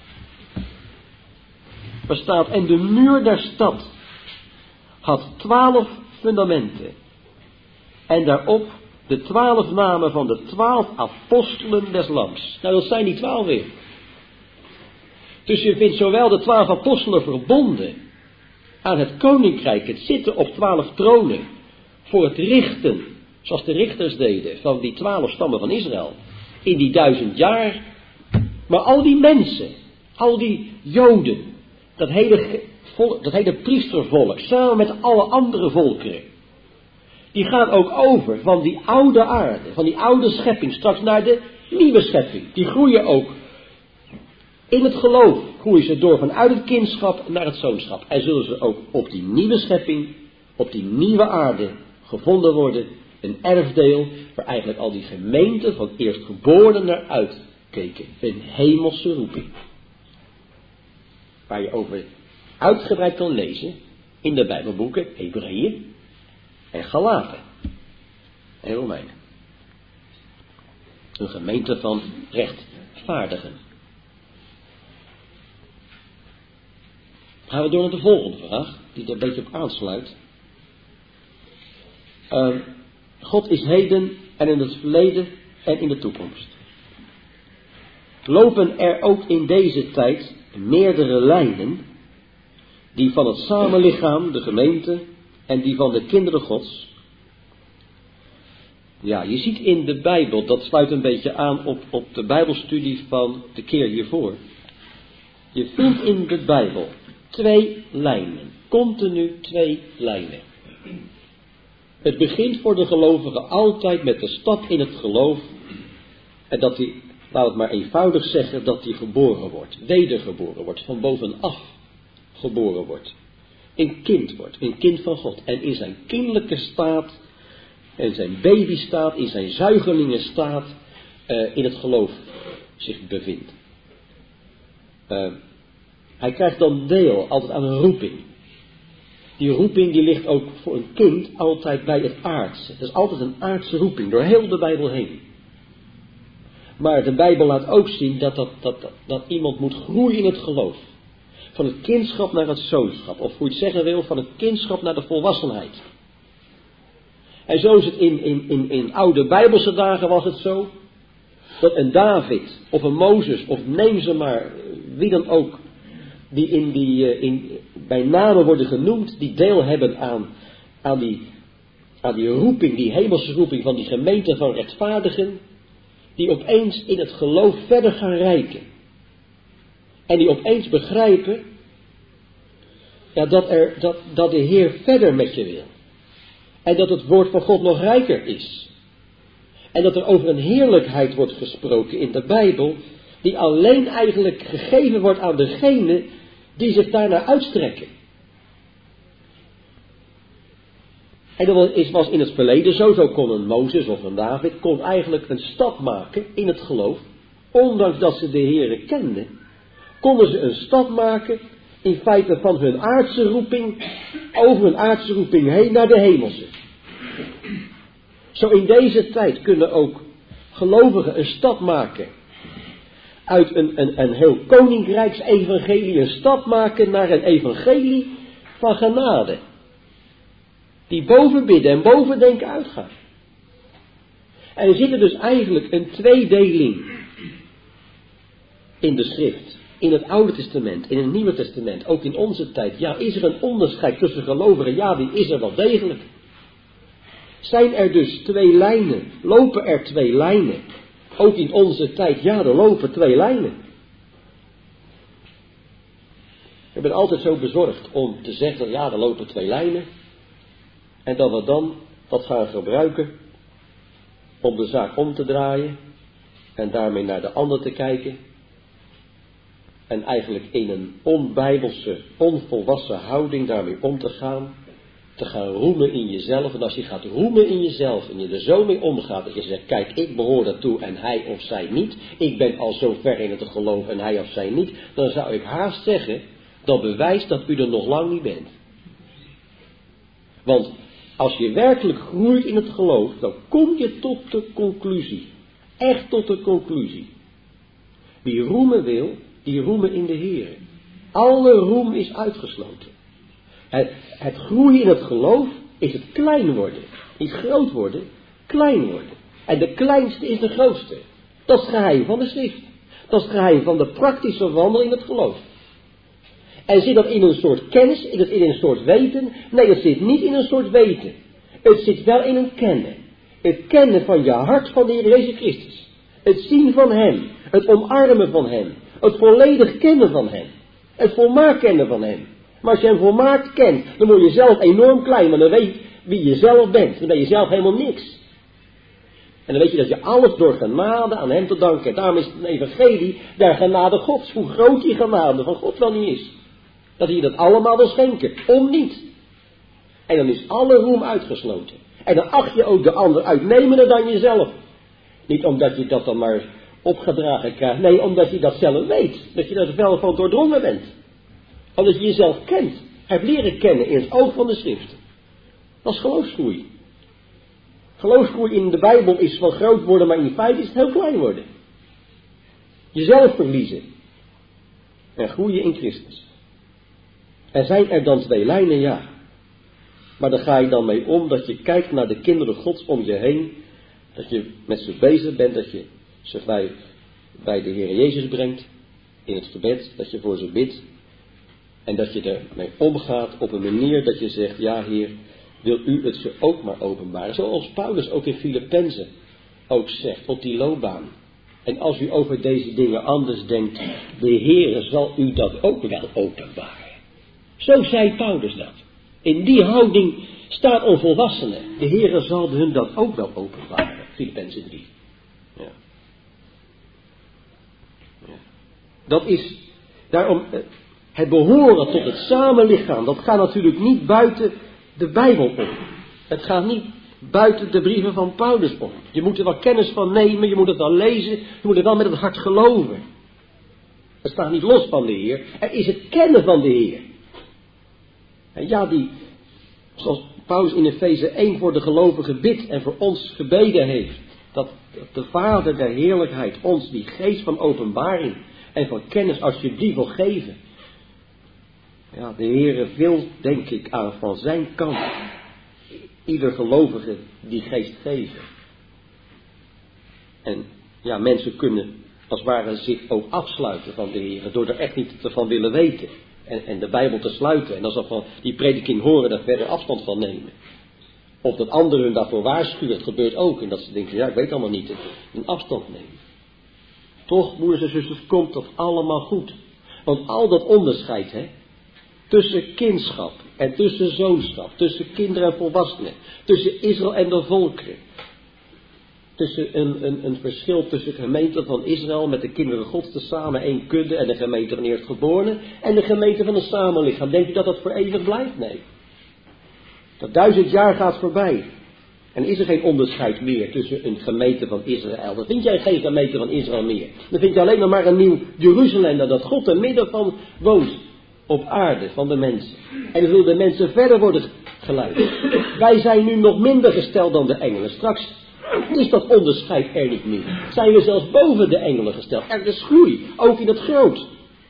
Daar staat: en de muur der stad had twaalf fundamenten. En daarop de twaalf namen van de twaalf apostelen des Lams. Nou, dat zijn die twaalf weer. Dus je vindt zowel de twaalf apostelen verbonden aan het koninkrijk, het zitten op twaalf tronen, voor het richten, zoals de richters deden, van die twaalf stammen van Israël, in die duizend jaar. Maar al die mensen, al die Joden, dat hele, volk, dat hele priestervolk, samen met alle andere volkeren, die gaan ook over van die oude aarde, van die oude schepping, straks naar de nieuwe schepping. Die groeien ook in het geloof, groeien ze door vanuit het kindschap naar het zoonschap. En zullen ze ook op die nieuwe schepping, op die nieuwe aarde gevonden worden, een erfdeel waar eigenlijk al die gemeenten van eerstgeborenen naar uitkeken. Een hemelse roeping. Waar je over uitgebreid kan lezen in de Bijbelboeken Hebreeën en Galaten en Romeinen. Een gemeente van rechtvaardigen. Gaan we door naar de volgende vraag, die er een beetje op aansluit. Uh, God is heden en in het verleden en in de toekomst. Lopen er ook in deze tijd meerdere lijnen die van het samenlichaam, de gemeente, en die van de kinderen Gods. Ja, je ziet in de Bijbel, dat sluit een beetje aan op, op de Bijbelstudie van de keer hiervoor. Je vindt in de Bijbel twee lijnen, continu twee lijnen. Het begint voor de gelovige altijd met de stap in het geloof. En dat hij, laat het maar eenvoudig zeggen, dat hij geboren wordt, wedergeboren wordt, van bovenaf geboren wordt. Een kind wordt, een kind van God. En in zijn kinderlijke staat, in zijn babystaat, in zijn zuigelingenstaat, uh, in het geloof zich bevindt. Uh, hij krijgt dan deel altijd aan een roeping. Die roeping die ligt ook voor een kind altijd bij het aardse. Het is altijd een aardse roeping, door heel de Bijbel heen. Maar de Bijbel laat ook zien dat, dat, dat, dat, dat iemand moet groeien in het geloof. Van het kindschap naar het zoonschap. Of hoe je het zeggen wil, van het kindschap naar de volwassenheid. En zo is het in, in, in, in oude Bijbelse dagen was het zo. Dat een David of een Mozes of neem ze maar, wie dan ook. Die, in die in, bij name worden genoemd. Die deel hebben aan, aan, die, aan die roeping, die hemelse roeping van die gemeente van rechtvaardigen. Die opeens in het geloof verder gaan reiken. En die opeens begrijpen ja, dat, er, dat, dat de Heer verder met je wil. En dat het woord van God nog rijker is. En dat er over een heerlijkheid wordt gesproken in de Bijbel, die alleen eigenlijk gegeven wordt aan degenen die zich daarnaar uitstrekken. En dat was in het verleden zo, zo kon een Mozes of een David, kon eigenlijk een stap maken in het geloof, ondanks dat ze de Heere kenden, konden ze een stap maken in feite van hun aardse roeping, over hun aardse roeping heen naar de hemelse. Zo in deze tijd kunnen ook gelovigen een stap maken uit een, een, een heel koninkrijksevangelie, een stap maken naar een evangelie van genade. Die boven bidden en boven denken uitgaan. En er zit er dus eigenlijk een tweedeling in de schrift. In het Oude Testament, in het Nieuwe Testament, ook in onze tijd. Ja, is er een onderscheid tussen gelovigen? Ja, die is er wel degelijk. Zijn er dus twee lijnen? Lopen er twee lijnen? Ook in onze tijd, ja, er lopen twee lijnen. Ik ben altijd zo bezorgd om te zeggen, ja, er lopen twee lijnen. En dat we dan dat gaan gebruiken om de zaak om te draaien en daarmee naar de ander te kijken. En eigenlijk in een onbijbelse, onvolwassen houding daarmee om te gaan. Te gaan roemen in jezelf. En als je gaat roemen in jezelf en je er zo mee omgaat dat je zegt, kijk, ik behoor daartoe en hij of zij niet. Ik ben al zo ver in het geloof en hij of zij niet. Dan zou ik haast zeggen, dat bewijst dat u er nog lang niet bent. Want als je werkelijk groeit in het geloof, dan kom je tot de conclusie. Echt tot de conclusie. Wie roemen wil, die roemen in de Heer. Alle roem is uitgesloten. Het, het groeien in het geloof is het klein worden. Niet groot worden, klein worden. En de kleinste is de grootste. Dat is het geheim van de schrift. Dat is het geheim van de praktische wandel in het geloof. En zit dat in een soort kennis, is het in een soort weten? Nee, het zit niet in een soort weten. Het zit wel in een kennen. Het kennen van je hart van de Heer Jezus Christus. Het zien van Hem. Het omarmen van Hem. Het volledig kennen van Hem. Het volmaakt kennen van Hem. Maar als je Hem volmaakt kent, dan word je zelf enorm klein. Maar dan weet je wie je zelf bent. Dan ben je zelf helemaal niks. En dan weet je dat je alles door genade aan Hem te danken hebt. Daarom is het een evangelie der genade Gods. Hoe groot die genade van God wel niet is. Dat hij dat allemaal wil schenken. Om niet. En dan is alle roem uitgesloten. En dan acht je ook de ander uitnemender dan jezelf. Niet omdat je dat dan maar opgedragen krijgt. Nee, omdat je dat zelf weet. Dat je daar wel van doordrongen bent. Omdat je jezelf kent. Hebt leren kennen in het oog van de schrift. Dat is geloofsgroei. Geloofsgroei in de Bijbel is van groot worden, maar in feite is het heel klein worden. Jezelf verliezen. En groeien in Christus. En zijn er dan twee lijnen? Ja. Maar daar ga je dan mee om dat je kijkt naar de kinderen Gods om je heen. Dat je met ze bezig bent, dat je ze bij, bij de Heer Jezus brengt. In het gebed, dat je voor ze bidt. En dat je ermee omgaat op een manier dat je zegt, ja Heer, wil u het ze ook maar openbaren. Zoals Paulus ook in Filippenzen ook zegt, op die loopbaan. En als u over deze dingen anders denkt, de Heere zal u dat ook wel openbaren. Zo zei Paulus dat. In die houding staat een volwassene. De Heere zal hun dat ook wel openbaren. Filippenzen drie. Ja. Ja. Dat is, daarom, het behoren tot het samenlichaam, dat gaat natuurlijk niet buiten de Bijbel om. Het gaat niet buiten de brieven van Paulus om. Je moet er wel kennis van nemen, je moet het wel lezen, je moet het wel met het hart geloven. Het staat niet los van de Heer, het is het kennen van de Heer. En ja, die, zoals Paulus in Efeze één voor de gelovigen bidt en voor ons gebeden heeft, dat de Vader der heerlijkheid ons die geest van openbaring en van kennis alsjeblieft wil geven. Ja, de Heere wil, denk ik, aan van zijn kant ieder gelovige die geest geven. En ja, mensen kunnen als het ware zich ook afsluiten van de Heere door er echt niet van willen weten. En, en de Bijbel te sluiten. En als ze van die prediking horen, daar verder afstand van nemen. Of dat anderen hun daarvoor waarschuwen, dat gebeurt ook. En dat ze denken, ja, ik weet allemaal niet, een afstand nemen. Toch, moeders en zusters, komt dat allemaal goed. Want al dat onderscheid, hè, tussen kindschap en tussen zoonschap, tussen kinderen en volwassenen, tussen Israël en de volkeren, tussen een, een, een verschil tussen de gemeente van Israël met de kinderen Gods tezamen één kudde en de gemeente van eerstgeborenen en de gemeente van een samenlichaam. Denk je dat dat voor eeuwig blijft? Nee. Dat duizend jaar gaat voorbij. En is er geen onderscheid meer tussen een gemeente van Israël. Dan vind jij geen gemeente van Israël meer. Dan vind je alleen nog maar een nieuw Jeruzalem, dat God er midden van woont. Op aarde van de mensen. En dan zullen de mensen verder worden geleid. Wij zijn nu nog minder gesteld dan de engelen. Straks is dat onderscheid er niet meer. Zijn we zelfs boven de engelen gesteld. Er is groei, ook in het groot.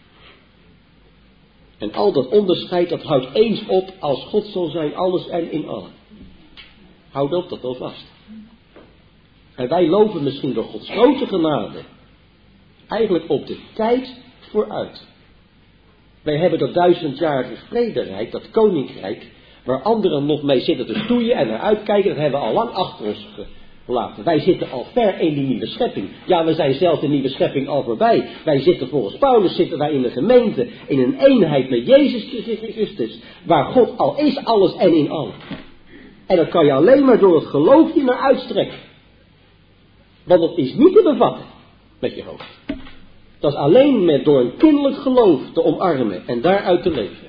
En al dat onderscheid, dat houdt eens op als God zal zijn, alles en in allen. Houd op dat wel vast. En wij lopen misschien door Gods grote genade eigenlijk op de tijd vooruit. Wij hebben dat duizendjarige vrederijk, dat koninkrijk, waar anderen nog mee zitten te stoeien en naar uitkijken, dat hebben we al lang achter ons gelaten. Wij zitten al ver in die nieuwe schepping. Ja, we zijn zelf de nieuwe schepping al voorbij. Wij zitten volgens Paulus, zitten wij in de gemeente, in een eenheid met Jezus Christus, waar God al is, alles en in allen. En dat kan je alleen maar door het geloof je naar uitstrekken. Want dat is niet te bevatten met je hoofd. Dat is alleen met door een kinderlijk geloof te omarmen en daaruit te leven.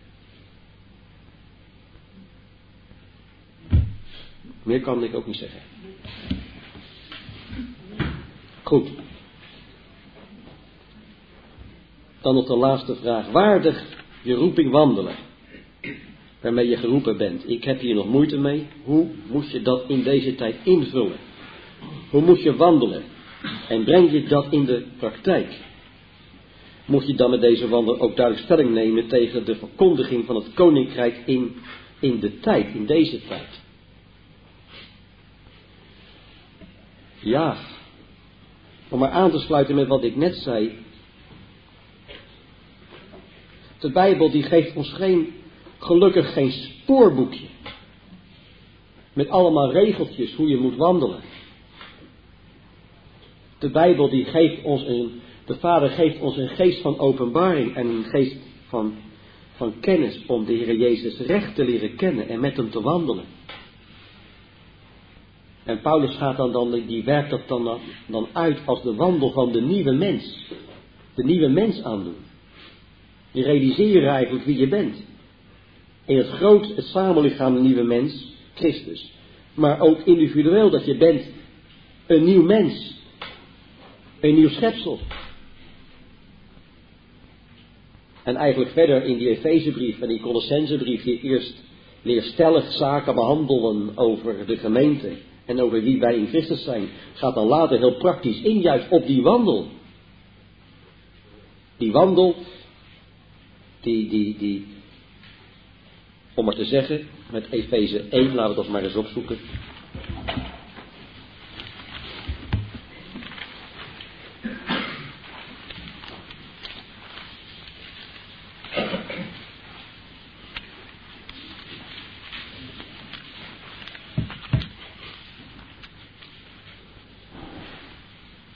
Meer kan ik ook niet zeggen. Goed. Dan nog de laatste vraag. Waardig je roeping wandelen. Waarmee je geroepen bent. Ik heb hier nog moeite mee. Hoe moet je dat in deze tijd invullen? Hoe moet je wandelen? En breng je dat in de praktijk? Moet je dan met deze wandel ook duidelijk stelling nemen tegen de verkondiging van het koninkrijk in, in de tijd, in deze tijd? Ja, om maar aan te sluiten met wat ik net zei. De Bijbel die geeft ons geen, gelukkig geen spoorboekje. Met allemaal regeltjes hoe je moet wandelen. De Bijbel die geeft ons een, de Vader geeft ons een geest van openbaring en een geest van, van kennis om de Heer Jezus recht te leren kennen en met hem te wandelen. En Paulus gaat dan, dan die werkt dat dan, dan uit als de wandel van de nieuwe mens. De nieuwe mens aandoen. Je realiseer je eigenlijk wie je bent. In het groot, het samenlichaam, de nieuwe mens, Christus. Maar ook individueel dat je bent een nieuw mens. Een nieuw schepsel. En eigenlijk verder in die Efezebrief en die Colossensebrief je eerst leerstellig zaken behandelen over de gemeente. En over wie wij in Christus zijn. Gaat dan later heel praktisch in juist op die wandel. Die wandel. Die, die, die. Om maar te zeggen. Met Efeze één. Laten we dat maar eens opzoeken.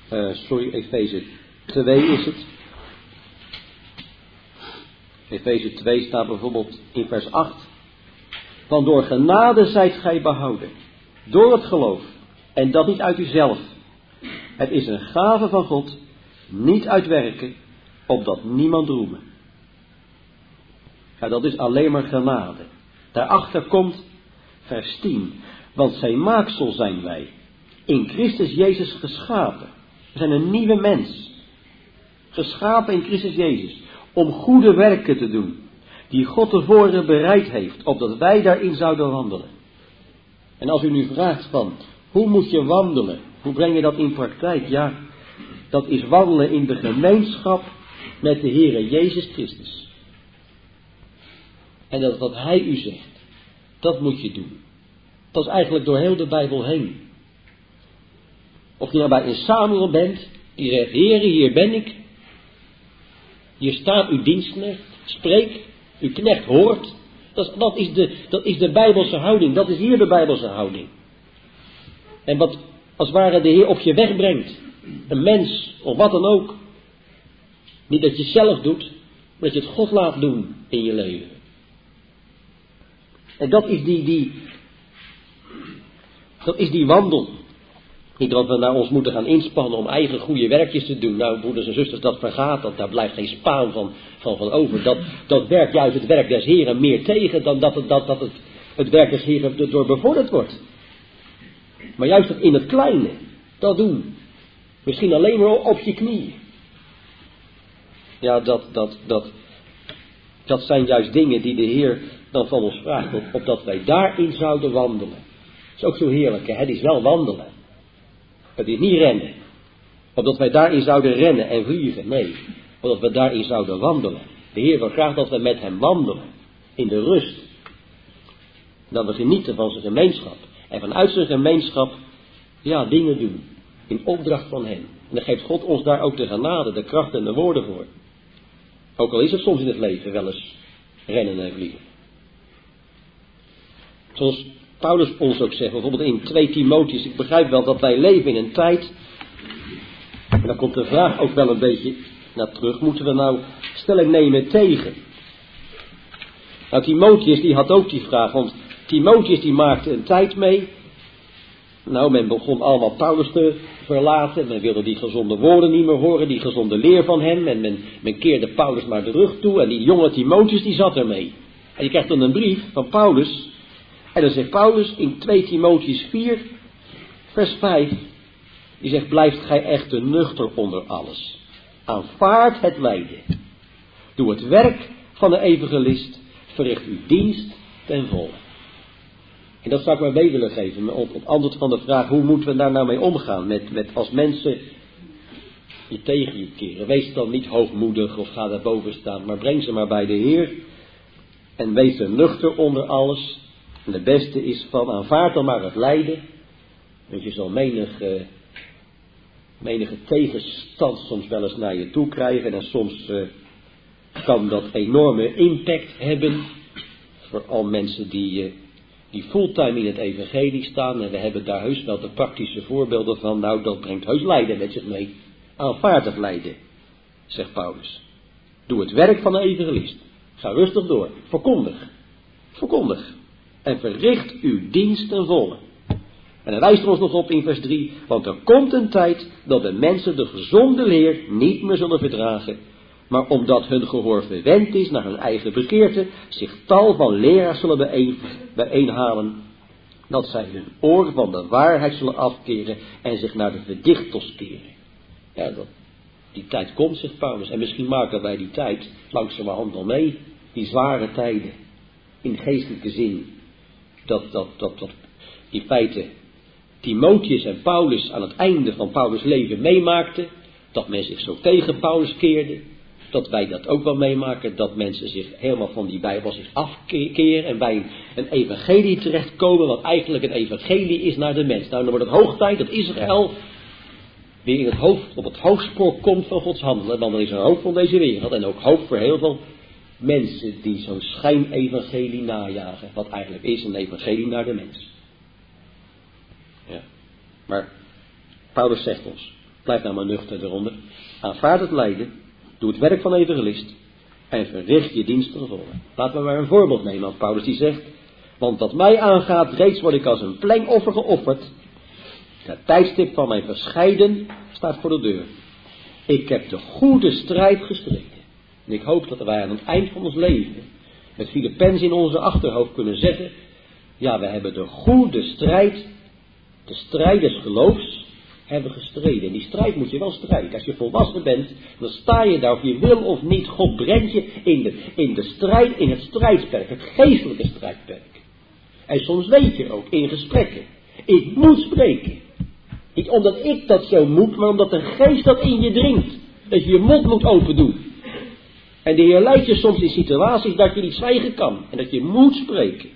Uh, sorry, Efeze twee is het. Efeze twee staat bijvoorbeeld in vers acht. Want door genade zijt gij behouden. Door het geloof. En dat niet uit uzelf. Het is een gave van God. Niet uit werken. Opdat niemand roeme. Ja, dat is alleen maar genade. Daarachter komt vers tien. Want zijn maaksel zijn wij. In Christus Jezus geschapen. We zijn een nieuwe mens. Geschapen in Christus Jezus. Om goede werken te doen. Die God tevoren bereid heeft. Opdat wij daarin zouden wandelen. En als u nu vraagt van. Hoe moet je wandelen? Hoe breng je dat in praktijk? Ja, dat is wandelen in de gemeenschap met de Heere Jezus Christus. En dat wat Hij u zegt. Dat moet je doen. Dat is eigenlijk door heel de Bijbel heen. Of je nou bij een Samuel bent. Die zegt, Heere, hier ben ik. Hier staat uw dienstknecht. Spreek. Uw knecht hoort. Dat is, dat, is de, dat is de Bijbelse houding. Dat is hier de Bijbelse houding. En wat als het ware de Heer op je weg brengt. Een mens of wat dan ook. Niet dat je het zelf doet. Maar dat je het God laat doen in je leven. En dat is die, die, dat is die wandel. Niet dat we naar ons moeten gaan inspannen om eigen goede werkjes te doen. Nou, broeders en zusters, dat vergaat. Dat, daar blijft geen spaan van, van, van over. Dat, dat werkt juist het werk des Heren meer tegen dan dat het, dat, dat het, het werk des Heren erdoor bevorderd wordt. Maar juist in het kleine, dat doen. Misschien alleen maar op je knieën. Ja, dat, dat, dat, dat zijn juist dingen die de Heer dan van ons vraagt. Op, opdat wij daarin zouden wandelen. Dat is ook zo heerlijk, hè? Het is wel wandelen. Het is niet rennen. Opdat wij daarin zouden rennen en vliegen. Nee, opdat we daarin zouden wandelen. De Heer wil graag dat we met Hem wandelen. In de rust. Dat we genieten van zijn gemeenschap. En vanuit zijn gemeenschap, ja, dingen doen. In opdracht van Hem. En dan geeft God ons daar ook de genade, de kracht en de woorden voor. Ook al is het soms in het leven wel eens rennen en vliegen. Zoals Paulus ons ook zegt, bijvoorbeeld in twee Timotheus. Ik begrijp wel dat wij leven in een tijd. En dan komt de vraag ook wel een beetje naar terug. Moeten we nou stelling nemen tegen? Nou, Timotheus die had ook die vraag. Want Timotheus die maakte een tijd mee. Nou, men begon allemaal Paulus te verlaten. Men wilde die gezonde woorden niet meer horen. Die gezonde leer van hem. En men, men keerde Paulus maar de rug toe. En die jonge Timotheus die zat ermee. En je krijgt dan een brief van Paulus. En dan zegt Paulus in twee Timotheus vier, vers vijf. Die zegt, blijft gij echter nuchter onder alles. Aanvaard het lijden. Doe het werk van de evangelist. Verricht uw dienst ten volle. En dat zou ik maar mee willen geven. Op het antwoord van de vraag, hoe moeten we daar nou mee omgaan? Met, met als mensen je tegen je keren. Wees dan niet hoogmoedig of ga daarboven staan. Maar breng ze maar bij de Heer. En wees er nuchter onder alles. En de beste is van aanvaard dan maar het lijden. Want je zal menige, menige tegenstand soms wel eens naar je toe krijgen. En soms uh, kan dat enorme impact hebben. Vooral mensen die, uh, die fulltime in het evangelie staan. En we hebben daar heus wel de praktische voorbeelden van. Nou, dat brengt heus lijden met zich mee. Aanvaard het lijden, zegt Paulus. Doe het werk van de evangelist. Ga rustig door. Verkondig. Verkondig. En verricht uw dienst ten volle. En hij wijst er ons nog op in vers drie. Want er komt een tijd dat de mensen de gezonde leer niet meer zullen verdragen. Maar omdat hun gehoor verwend is naar hun eigen begeerte. Zich tal van leraars zullen bijeen, bijeenhalen. Dat zij hun oor van de waarheid zullen afkeren. En zich naar de verdichtels keren. Ja, dat, die tijd komt, zegt Paulus. En misschien maken wij die tijd langzamerhand al mee. Die zware tijden. In geestelijke zin. Dat, dat, dat, dat in feite Timotheus en Paulus aan het einde van Paulus' leven meemaakten. Dat men zich zo tegen Paulus keerde. Dat wij dat ook wel meemaken. Dat mensen zich helemaal van die Bijbel zich afkeren. En bij een evangelie terechtkomen. Wat eigenlijk een evangelie is naar de mens. Nou, dan wordt het hoog tijd dat Israël weer in het hoofd, op het hoofdspoor komt van Gods handelen. Want dan is er hoop van deze wereld. En ook hoop voor heel veel mensen die zo'n schijnevangelie najagen. Wat eigenlijk is een evangelie naar de mens. Ja. Maar Paulus zegt ons. blijf nou maar nuchter eronder. Aanvaard het lijden, doe het werk van evangelist en verricht je dienst ten volle. Laten we maar een voorbeeld nemen aan Paulus die zegt, want wat mij aangaat, reeds word ik als een plengoffer geofferd. Het tijdstip van mijn verscheiden staat voor de deur. Ik heb de goede strijd gestreden. En ik hoop dat wij aan het eind van ons leven met Filippenzen in onze achterhoofd kunnen zeggen, ja, we hebben de goede strijd, de strijd des geloofs, hebben gestreden. En die strijd moet je wel strijden. Als je volwassen bent, dan sta je daar of je wil of niet. God brengt je in de, in de strijd, in het strijdperk, het geestelijke strijdperk. En soms weet je ook in gesprekken, ik moet spreken. Niet omdat ik dat zo moet, maar omdat de geest dat in je dringt. Dat je je mond moet open doen. En de Heer leidt je soms in situaties dat je niet zwijgen kan. En dat je moet spreken.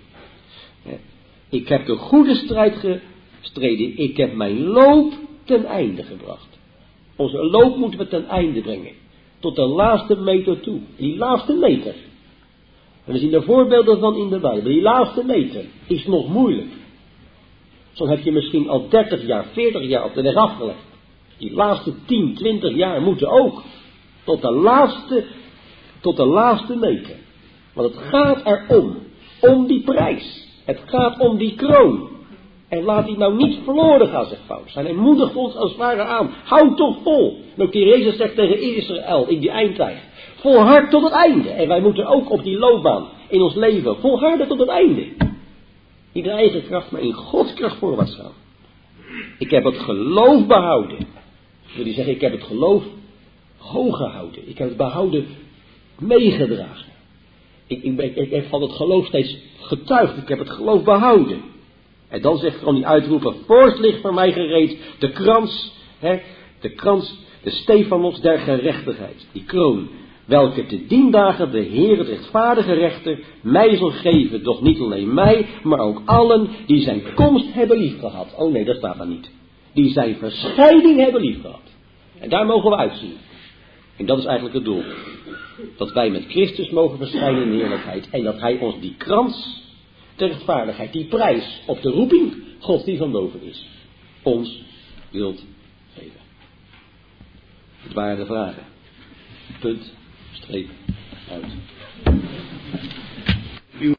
Ik heb de goede strijd gestreden. Ik heb mijn loop ten einde gebracht. Onze loop moeten we ten einde brengen. Tot de laatste meter toe. Die laatste meter. En we zien er voorbeelden van in de Bijbel. Die laatste meter is nog moeilijk. Zo heb je misschien al dertig jaar, veertig jaar op de weg afgelegd. Die laatste tien, twintig jaar moeten ook. Tot de laatste, tot de laatste meter. Want het gaat erom. Om die prijs. Het gaat om die kroon. En laat die nou niet verloren gaan, zegt Paulus. En hij moedigt ons als het ware aan. Houd toch vol. En ook die Jezus zegt tegen Israël in die eindtijd. Volhard tot het einde. En wij moeten ook op die loopbaan in ons leven volharden tot het einde. Niet in eigen kracht, maar in Gods kracht voorwaarts gaan. Ik heb het geloof behouden. Ik wil die zeggen, ik heb het geloof hoog gehouden. Ik heb het behouden meegedragen. Ik, ik, ik, ik heb van het geloof steeds getuigd. Ik heb het geloof behouden. En dan zegt van die uitroepen, voorts ligt voor mij gereed de krans, hè, de krans, de Stefanos der gerechtigheid. Die kroon, welke te dien dagen de Heer, het rechtvaardige rechter, mij zal geven, doch niet alleen mij, maar ook allen die zijn komst hebben liefgehad. Oh nee, dat staat daar niet. Die zijn verscheiding hebben liefgehad. En daar mogen we uitzien. En dat is eigenlijk het doel. Dat wij met Christus mogen verschijnen in de heerlijkheid. En dat Hij ons die krans de rechtvaardigheid, die prijs op de roeping God die van boven is, ons wilt geven. Het waren de vragen. Punt, streep, uit.